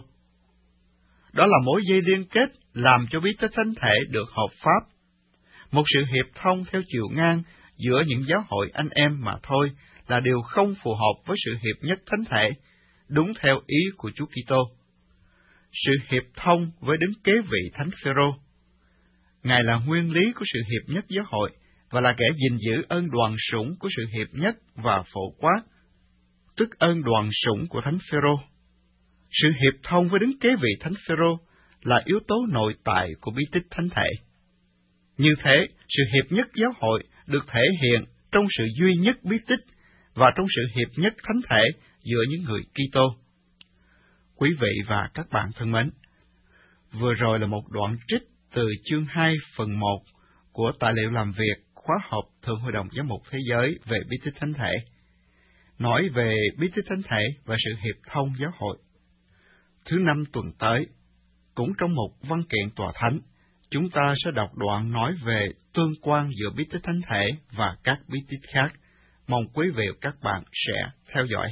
Đó là mối dây liên kết làm cho bí tích thánh thể được hợp pháp. Một sự hiệp thông theo chiều ngang giữa những giáo hội anh em mà thôi là điều không phù hợp với sự hiệp nhất thánh thể, đúng theo ý của Chúa Kitô. Sự hiệp thông với đứng kế vị Thánh Phêrô. Ngài là nguyên lý của sự hiệp nhất giáo hội, và là kẻ gìn giữ ơn đoàn sủng của sự hiệp nhất và phổ quát, tức ơn đoàn sủng của Thánh Phêrô. Sự hiệp thông với đứng kế vị Thánh Phêrô là yếu tố nội tại của bí tích thánh thể. Như thế, sự hiệp nhất giáo hội được thể hiện trong sự duy nhất bí tích và trong sự hiệp nhất thánh thể giữa những người Kitô. Quý vị và các bạn thân mến, vừa rồi là một đoạn trích từ chương 2 phần 1 của tài liệu làm việc khóa học Thượng Hội đồng Giám mục Thế giới về bí tích thánh thể, nói về bí tích thánh thể và sự hiệp thông giáo hội. Thứ Năm tuần tới, cũng trong một văn kiện tòa thánh, chúng ta sẽ đọc đoạn nói về tương quan giữa bí tích thánh thể và các bí tích khác. Mong quý vị và các bạn sẽ theo dõi.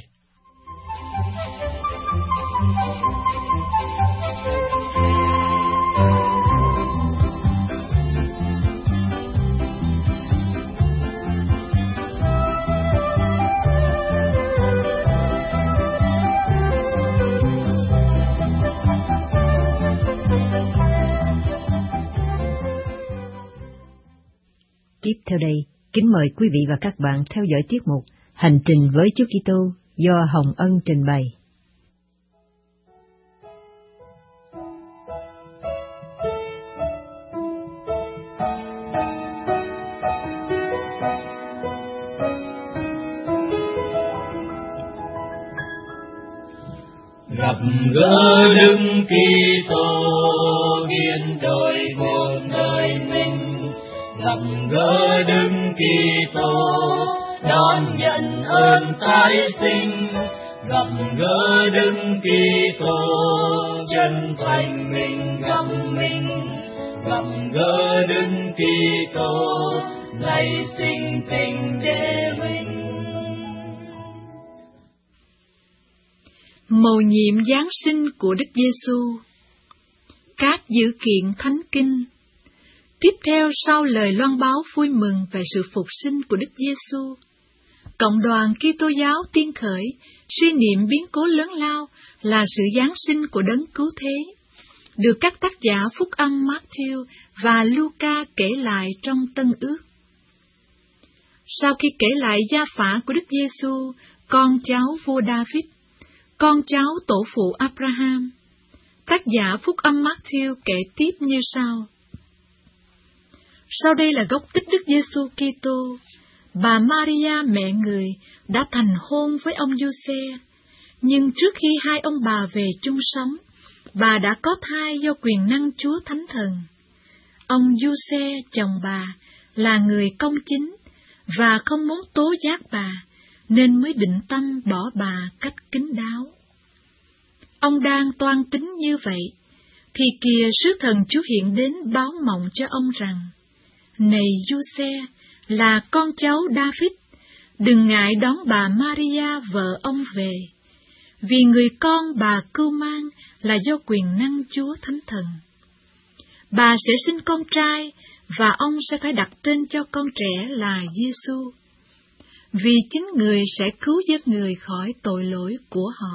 Tiếp theo đây, kính mời quý vị và các bạn theo dõi tiết mục Hành trình với Chúa Kitô do Hồng Ân trình bày. Gặp gỡ Đức Kitô biến đổi cuộc đời mình, gặp gỡ Đức Kitô đón nhận ơn tái sinh, gặp gỡ Đức Kitô chân thành mình gặp mình, gặp gỡ Đức Kitô nảy sinh tình đệ mình. Mầu nhiệm Giáng sinh của Đức Giêsu. Các dữ kiện Thánh Kinh. Tiếp theo sau lời loan báo vui mừng về sự phục sinh của Đức Giêsu, cộng đoàn Kitô giáo tiên khởi suy niệm biến cố lớn lao là sự Giáng sinh của Đấng Cứu Thế, được các tác giả Phúc âm Matthew và Luca kể lại trong Tân Ước. Sau khi kể lại gia phả của Đức Giêsu, con cháu vua David, con cháu tổ phụ Abraham, tác giả Phúc âm Matthew kể tiếp như sau. Sau đây là gốc tích Đức Giêsu Kitô. Bà Maria mẹ người đã thành hôn với ông Giuse, nhưng trước khi hai ông bà về chung sống, bà đã có thai do quyền năng Chúa Thánh Thần. Ông Giuse, chồng bà, là người công chính và không muốn tố giác bà, nên mới định tâm bỏ bà cách kín đáo. Ông đang toan tính như vậy, thì kìa sứ thần Chúa hiện đến báo mộng cho ông rằng: Này Giuse, là con cháu David, đừng ngại đón bà Maria vợ ông về, vì người con bà cưu mang là do quyền năng Chúa Thánh Thần. Bà sẽ sinh con trai, và ông sẽ phải đặt tên cho con trẻ là Giêsu, vì chính người sẽ cứu giết người khỏi tội lỗi của họ.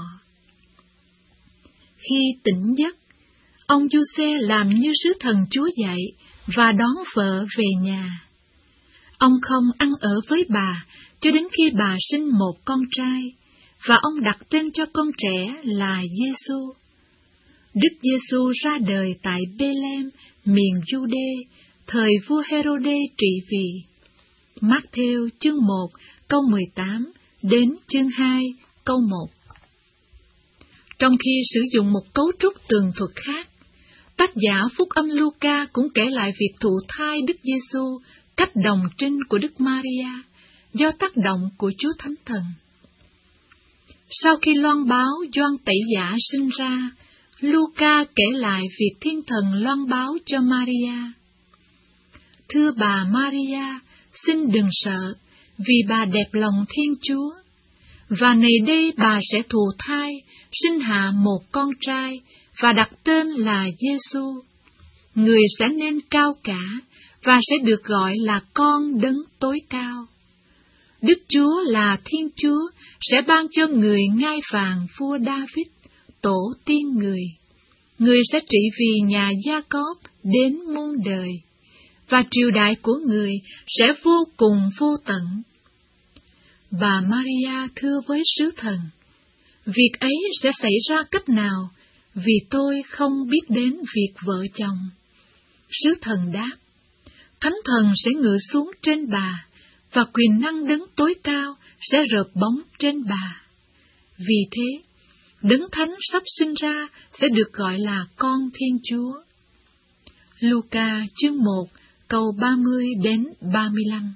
Khi tỉnh giấc, ông Giuse làm như sứ thần Chúa dạy và đón vợ về nhà. Ông không ăn ở với bà cho đến khi bà sinh một con trai, và ông đặt tên cho con trẻ là Giêsu. Đức Giêsu ra đời tại Bê-lem, miền Giu-đê, thời vua Hê-rô-đê trị vì. Mác-thêu chương 1 câu 18 đến chương 2 câu 1. Trong khi sử dụng một cấu trúc tường thuật khác, tác giả Phúc âm Luca cũng kể lại việc thụ thai Đức Giêsu cách đồng trinh của Đức Maria do tác động của Chúa Thánh Thần. Sau khi loan báo Gioan Tẩy Giả sinh ra, Luca kể lại việc Thiên Thần loan báo cho Maria. Thưa bà Maria, xin đừng sợ, vì bà đẹp lòng Thiên Chúa. Và này đây bà sẽ thụ thai, sinh hạ một con trai, và đặt tên là Giêsu. Người sẽ nên cao cả, và sẽ được gọi là con Đấng Tối Cao. Đức Chúa là Thiên Chúa sẽ ban cho người ngai vàng vua David, tổ tiên người. Người sẽ trị vì nhà Gia-cốp đến muôn đời, và triều đại của người sẽ vô cùng vô tận. Bà Maria thưa với sứ thần, việc ấy sẽ xảy ra cách nào, vì tôi không biết đến việc vợ chồng. Sứ thần đáp, Thánh Thần sẽ ngự xuống trên bà, và quyền năng đấng tối cao sẽ rợp bóng trên bà. Vì thế, đấng thánh sắp sinh ra sẽ được gọi là con Thiên Chúa. Luca chương 1 câu 30 đến 35.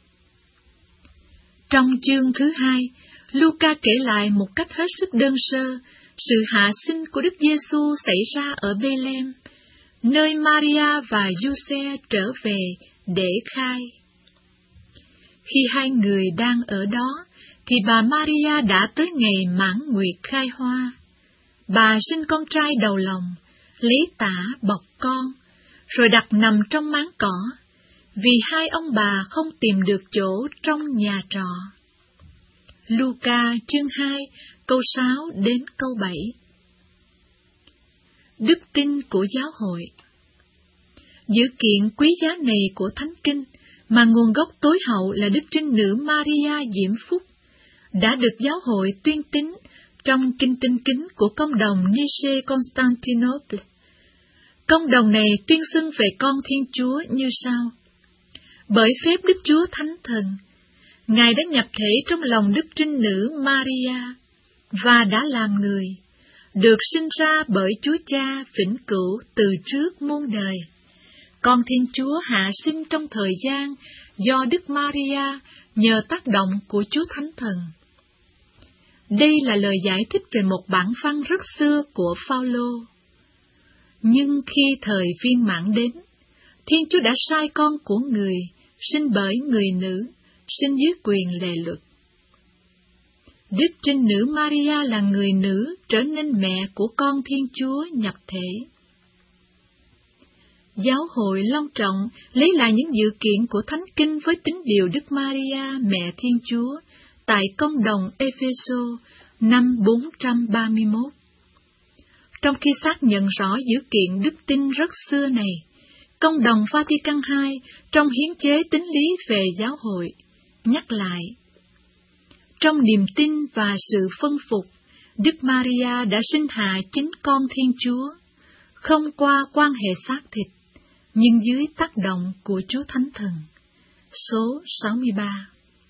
Trong chương thứ 2, Luca kể lại một cách hết sức đơn sơ sự hạ sinh của Đức Giêsu xảy ra ở Bê-lêm, nơi Maria và Giuse trở về để khai. Khi hai người đang ở đó, thì bà Maria đã tới ngày mãn nguyệt khai hoa. Bà sinh con trai đầu lòng, lấy tả bọc con, rồi đặt nằm trong máng cỏ, vì hai ông bà không tìm được chỗ trong nhà trọ. Luca chương 2, câu 6 đến câu 7. Đức tin của giáo hội. Dữ kiện quý giá này của Thánh Kinh, mà nguồn gốc tối hậu là Đức Trinh Nữ Maria Diễm Phúc, đã được giáo hội tuyên tín trong kinh tinh kính của công đồng Nice-Constantinople. Công đồng này tuyên xưng về con Thiên Chúa như sau: bởi phép Đức Chúa Thánh Thần, Ngài đã nhập thể trong lòng Đức Trinh Nữ Maria và đã làm người, được sinh ra bởi Chúa Cha vĩnh cửu từ trước muôn đời. Con Thiên Chúa hạ sinh trong thời gian do Đức Maria nhờ tác động của Chúa Thánh Thần. Đây là lời giải thích về một bản văn rất xưa của Phao-lô. Nhưng khi thời viên mãn đến, Thiên Chúa đã sai con của người, sinh bởi người nữ, sinh dưới quyền lệ luật. Đức Trinh Nữ Maria là người nữ trở nên mẹ của con Thiên Chúa nhập thể. Giáo hội long trọng lấy lại những dự kiện của Thánh Kinh với tín điều Đức Maria, mẹ Thiên Chúa, tại công đồng Epheso năm 431. Trong khi xác nhận rõ dữ kiện đức tin rất xưa này, công đồng Vatican II trong hiến chế tín lý về giáo hội nhắc lại: trong niềm tin và sự phân phục, Đức Maria đã sinh hạ chính con Thiên Chúa, không qua quan hệ xác thịt, nhưng dưới tác động của Chúa Thánh Thần. Số 63.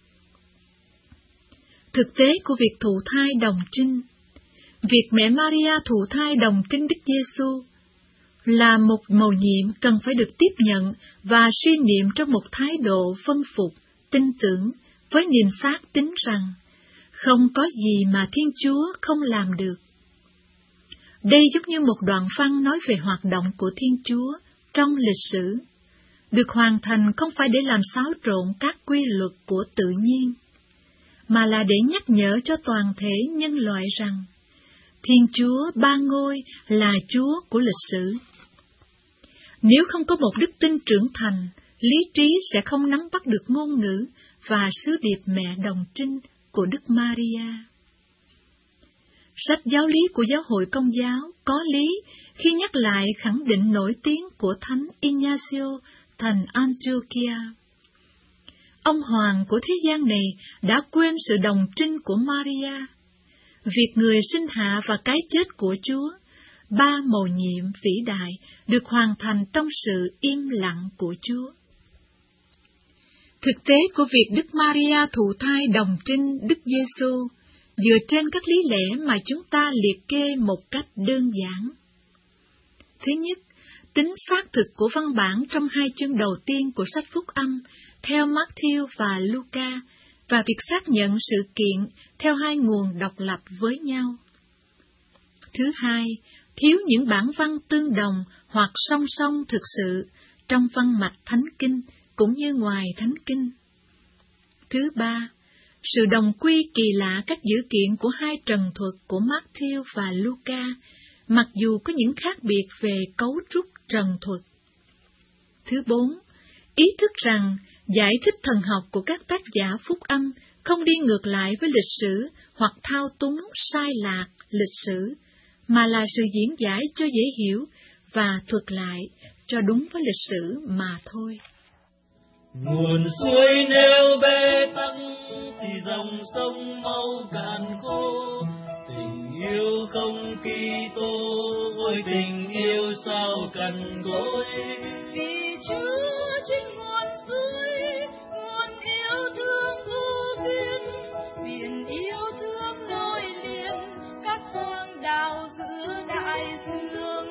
Thực tế của việc thụ thai đồng trinh. Việc mẹ Maria thụ thai đồng trinh Đức Giêsu là một mầu nhiệm cần phải được tiếp nhận và suy niệm trong một thái độ phân phục, tin tưởng, với niềm xác tín rằng không có gì mà Thiên Chúa không làm được. Đây giống như một đoạn văn nói về hoạt động của Thiên Chúa trong lịch sử, được hoàn thành không phải để làm xáo trộn các quy luật của tự nhiên, mà là để nhắc nhở cho toàn thể nhân loại rằng Thiên Chúa Ba Ngôi là Chúa của lịch sử. Nếu không có một đức tin trưởng thành, lý trí sẽ không nắm bắt được ngôn ngữ và sứ điệp mẹ đồng trinh của Đức Maria. Sách giáo lý của giáo hội Công giáo có lý khi nhắc lại khẳng định nổi tiếng của Thánh Ignacio thành Antiochia. Ông hoàng của thế gian này đã quên sự đồng trinh của Maria. Việc người sinh hạ và cái chết của Chúa, ba mầu nhiệm vĩ đại, được hoàn thành trong sự im lặng của Chúa. Thực tế của việc Đức Maria thụ thai đồng trinh Đức Giêsu dựa trên các lý lẽ mà chúng ta liệt kê một cách đơn giản. Thứ nhất, tính xác thực của văn bản trong hai chương đầu tiên của sách Phúc Âm theo Matthew và Luca, và việc xác nhận sự kiện theo hai nguồn độc lập với nhau. Thứ hai, thiếu những bản văn tương đồng hoặc song song thực sự trong văn mạch Thánh Kinh cũng như ngoài Thánh Kinh. Thứ ba, sự đồng quy kỳ lạ các dữ kiện của hai trần thuật của Matthew và Luca, mặc dù có những khác biệt về cấu trúc trần thuật. Thứ bốn, ý thức rằng giải thích thần học của các tác giả phúc âm không đi ngược lại với lịch sử hoặc thao túng sai lạc lịch sử, mà là sự diễn giải cho dễ hiểu và thuật lại cho đúng với lịch sử mà thôi. Nguồn suối nếu bế tắc thì dòng sông mau cạn khô. Tình yêu không Kitô, ôi tình yêu sao cằn cỗi. Vì Chúa chính nguồn suối, nguồn yêu thương vô biên, biển yêu thương nối liền các hoang đảo giữa đại dương.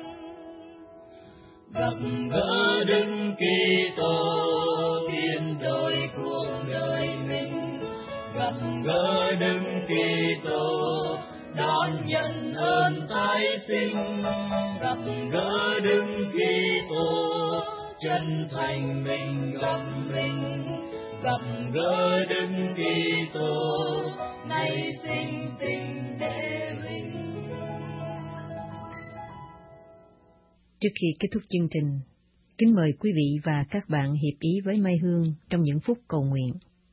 Gặp gỡ Đức Kitô, biến đổi cuộc đời mình. Gặp gỡ Đức Kitô, đón nhận ơn tái sinh. Gặp gỡ Đức Kitô, chân thành mình gặp mình. Gặp gỡ Đức Kitô, nay sinh tình để mình. Trước khi kết thúc chương trình, kính mời quý vị và các bạn hiệp ý với Mai Hương trong những phút cầu nguyện.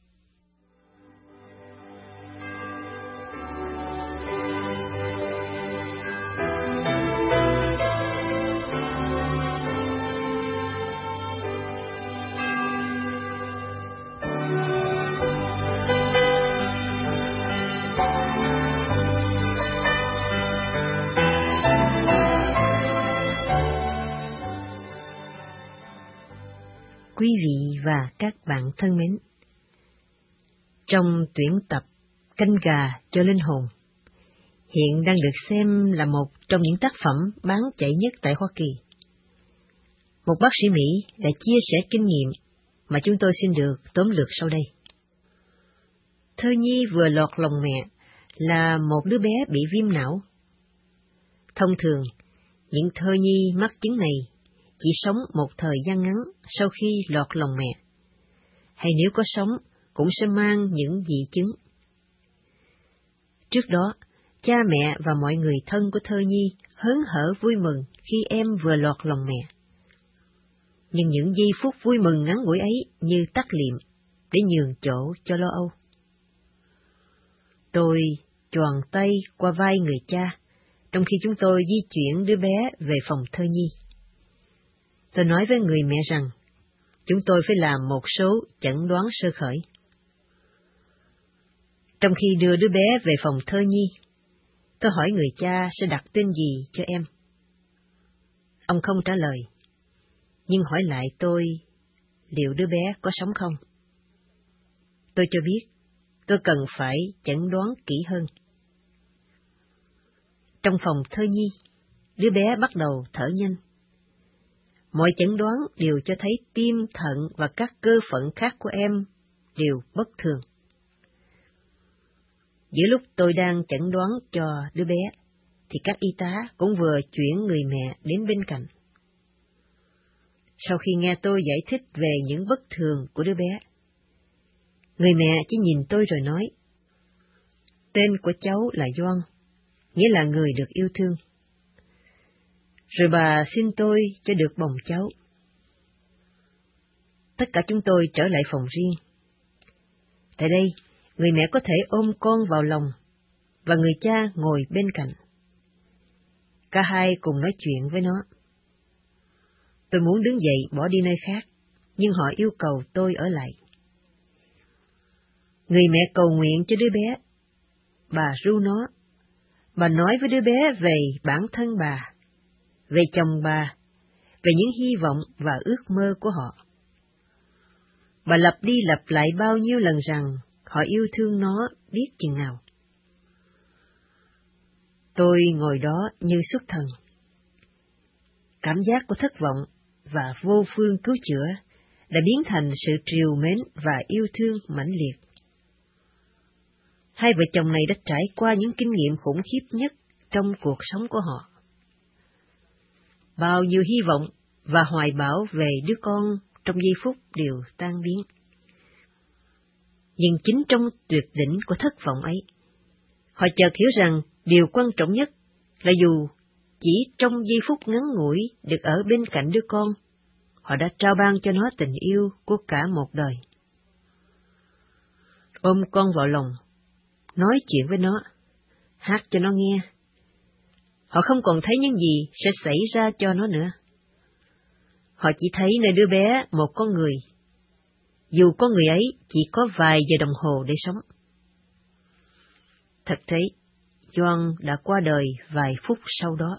Quý vị và các bạn thân mến, trong tuyển tập Canh gà cho linh hồn, hiện đang được xem là một trong những tác phẩm bán chạy nhất tại Hoa Kỳ. Một bác sĩ Mỹ đã chia sẻ kinh nghiệm mà chúng tôi xin được tóm lược sau đây. Thơ nhi vừa lọt lòng mẹ là một đứa bé bị viêm não. Thông thường, những thơ nhi mắc chứng này chỉ sống một thời gian ngắn sau khi lọt lòng mẹ, hay nếu có sống cũng sẽ mang những dị chứng. Trước đó, cha mẹ và mọi người thân của thơ nhi hớn hở vui mừng khi em vừa lọt lòng mẹ. Nhưng những giây phút vui mừng ngắn ngủi ấy như tắt liệm để nhường chỗ cho lo âu. Tôi choàng tay qua vai người cha trong khi chúng tôi di chuyển đứa bé về phòng thơ nhi. Tôi nói với người mẹ rằng chúng tôi phải làm một số chẩn đoán sơ khởi. Trong khi đưa đứa bé về phòng thơ nhi, tôi hỏi người cha sẽ đặt tên gì cho em. Ông không trả lời, nhưng hỏi lại tôi liệu đứa bé có sống không. Tôi cho biết tôi cần phải chẩn đoán kỹ hơn. Trong phòng thơ nhi, đứa bé bắt đầu thở nhanh. Mọi chẩn đoán đều cho thấy tim, thận và các cơ phận khác của em đều bất thường. Giữa lúc tôi đang chẩn đoán cho đứa bé, thì các y tá cũng vừa chuyển người mẹ đến bên cạnh. Sau khi nghe tôi giải thích về những bất thường của đứa bé, người mẹ chỉ nhìn tôi rồi nói, tên của cháu là Doan, nghĩa là người được yêu thương. Rồi bà xin tôi cho được bồng cháu. Tất cả chúng tôi trở lại phòng riêng. Tại đây, người mẹ có thể ôm con vào lòng, và người cha ngồi bên cạnh. Cả hai cùng nói chuyện với nó. Tôi muốn đứng dậy bỏ đi nơi khác, nhưng họ yêu cầu tôi ở lại. Người mẹ cầu nguyện cho đứa bé. Bà ru nó. Bà nói với đứa bé về bản thân bà, về chồng bà, về những hy vọng và ước mơ của họ. Bà lặp đi lặp lại bao nhiêu lần rằng họ yêu thương nó biết chừng nào. Tôi ngồi đó như xuất thần. Cảm giác của thất vọng và vô phương cứu chữa đã biến thành sự trìu mến và yêu thương mãnh liệt. Hai vợ chồng này đã trải qua những kinh nghiệm khủng khiếp nhất trong cuộc sống của họ. Bao nhiêu hy vọng và hoài bão về đứa con trong giây phút đều tan biến. Nhưng chính trong tuyệt đỉnh của thất vọng ấy, họ chợt hiểu rằng điều quan trọng nhất là dù chỉ trong giây phút ngắn ngủi được ở bên cạnh đứa con, họ đã trao ban cho nó tình yêu của cả một đời. Ôm con vào lòng, nói chuyện với nó, hát cho nó nghe. Họ không còn thấy những gì sẽ xảy ra cho nó nữa. Họ chỉ thấy nơi đứa bé một con người, dù con người ấy chỉ có vài giờ đồng hồ để sống. Thật thế, Gioan đã qua đời vài phút sau đó.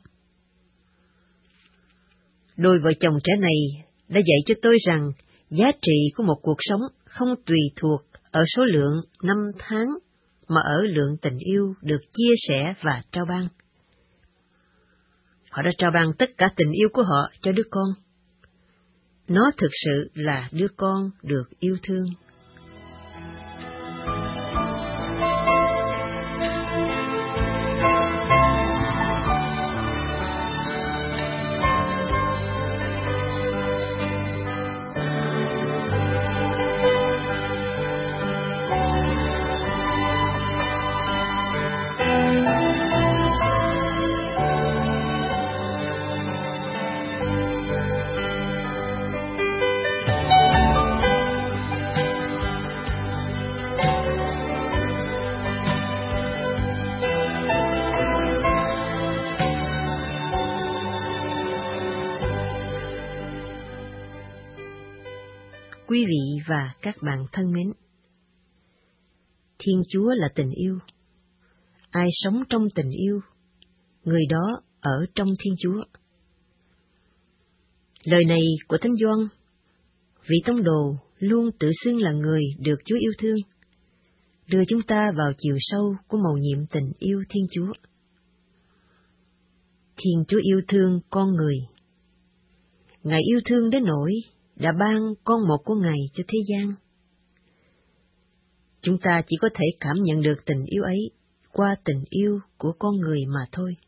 Đôi vợ chồng trẻ này đã dạy cho tôi rằng giá trị của một cuộc sống không tùy thuộc ở số lượng năm tháng, mà ở lượng tình yêu được chia sẻ và trao ban. Họ đã trao ban tất cả tình yêu của họ cho đứa con. Nó thực sự là đứa con được yêu thương. Quý vị và các bạn thân mến, Thiên Chúa là tình yêu. Ai sống trong tình yêu, người đó ở trong Thiên Chúa. Lời này của Thánh Gioan, vị tông đồ luôn tự xưng là người được Chúa yêu thương, đưa chúng ta vào chiều sâu của mầu nhiệm tình yêu Thiên Chúa. Thiên Chúa yêu thương con người. Ngài yêu thương đến nỗi đã ban con một của Ngài cho thế gian. Chúng ta chỉ có thể cảm nhận được tình yêu ấy qua tình yêu của con người mà thôi.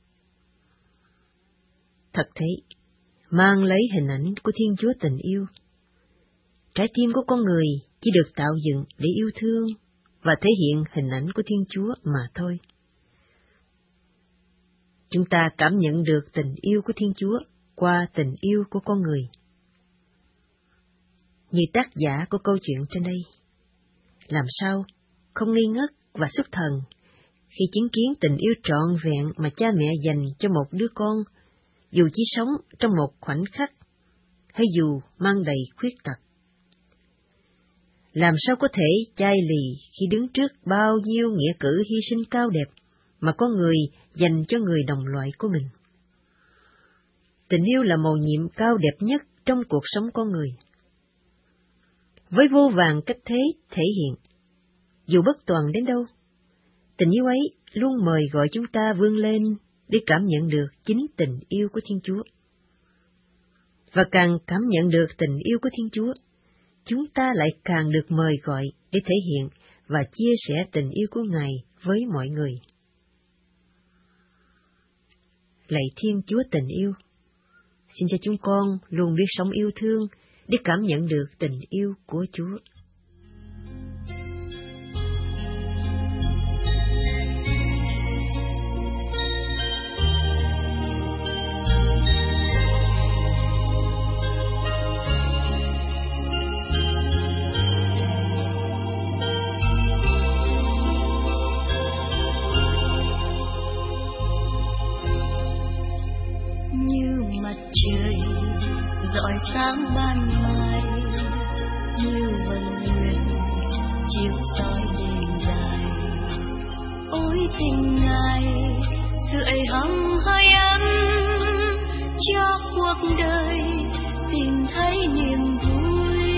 Thật thế, mang lấy hình ảnh của Thiên Chúa tình yêu, trái tim của con người chỉ được tạo dựng để yêu thương và thể hiện hình ảnh của Thiên Chúa mà thôi. Chúng ta cảm nhận được tình yêu của Thiên Chúa qua tình yêu của con người. Như tác giả của câu chuyện trên đây, làm sao không nghi ngất và xuất thần khi chứng kiến tình yêu trọn vẹn mà cha mẹ dành cho một đứa con, dù chỉ sống trong một khoảnh khắc, hay dù mang đầy khuyết tật. Làm sao có thể chai lì khi đứng trước bao nhiêu nghĩa cử hy sinh cao đẹp mà con người dành cho người đồng loại của mình. Tình yêu là mầu nhiệm cao đẹp nhất trong cuộc sống con người. Với vô vàn cách thế thể hiện, dù bất toàn đến đâu, tình yêu ấy luôn mời gọi chúng ta vươn lên để cảm nhận được chính tình yêu của Thiên Chúa. Và càng cảm nhận được tình yêu của Thiên Chúa, chúng ta lại càng được mời gọi để thể hiện và chia sẻ tình yêu của Ngài với mọi người. Lạy Thiên Chúa tình yêu, xin cho chúng con luôn biết sống yêu thương để cảm nhận được tình yêu của Chúa. Như mặt trời rọi sáng ban mai, như vầng nguyệt chiếu soi đêm dài. Ôi tình Ngài sưởi hăng hơi ấm cho cuộc đời, tìm thấy niềm vui.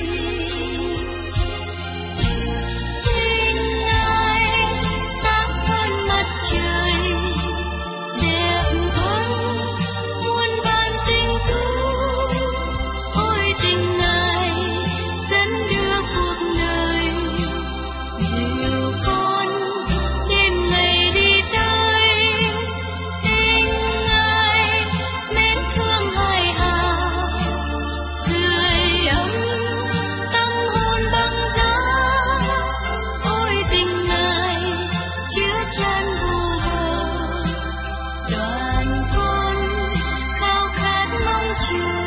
Tình Ngài sáng hơn mặt trời, đẹp hơn muôn vàn tình thú. Ôi tình Ngài dẫn đưa cuộc đời, dìu con đêm ngày đi tới. Tình Ngài mến thương hài hà, sưởi ấm tâm hồn bằng giá. Ôi tình Ngài chứa chan vô bờ, đoàn con khao khát mong chờ.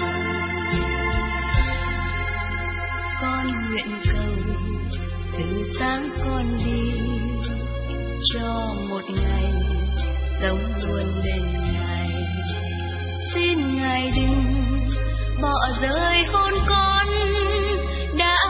Con nguyện cầu từ sáng con đi, cho một ngày sống luôn bên Ngài. Xin Ngài đừng bỏ rơi hôn con đã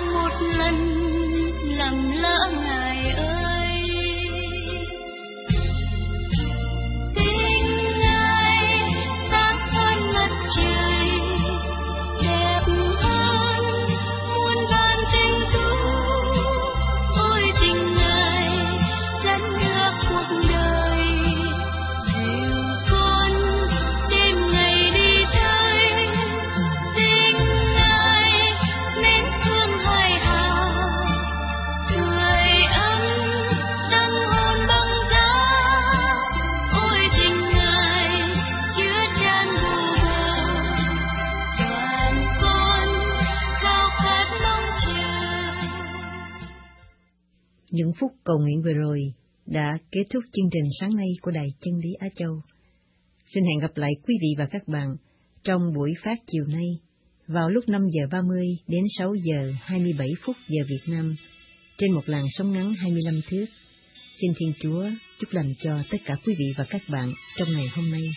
Những phút cầu nguyện vừa rồi đã kết thúc chương trình sáng nay của Đài Chân lý Á Châu. Xin hẹn gặp lại quý vị và các bạn trong buổi phát chiều nay vào lúc 5 giờ 30 đến 6 giờ 27 phút giờ Việt Nam trên một làn sóng ngắn 25 thước. Xin Thiên Chúa chúc lành cho tất cả quý vị và các bạn trong ngày hôm nay.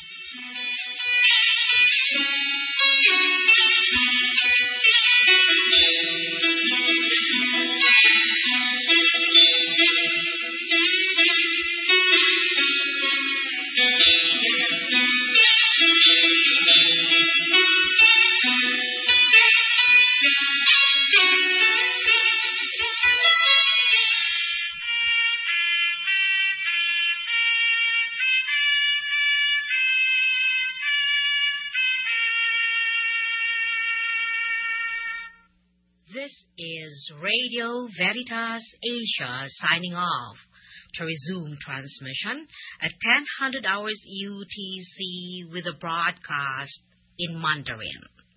This is Radio Veritas Asia signing off to resume transmission at 10:00 hours UTC with a broadcast in Mandarin.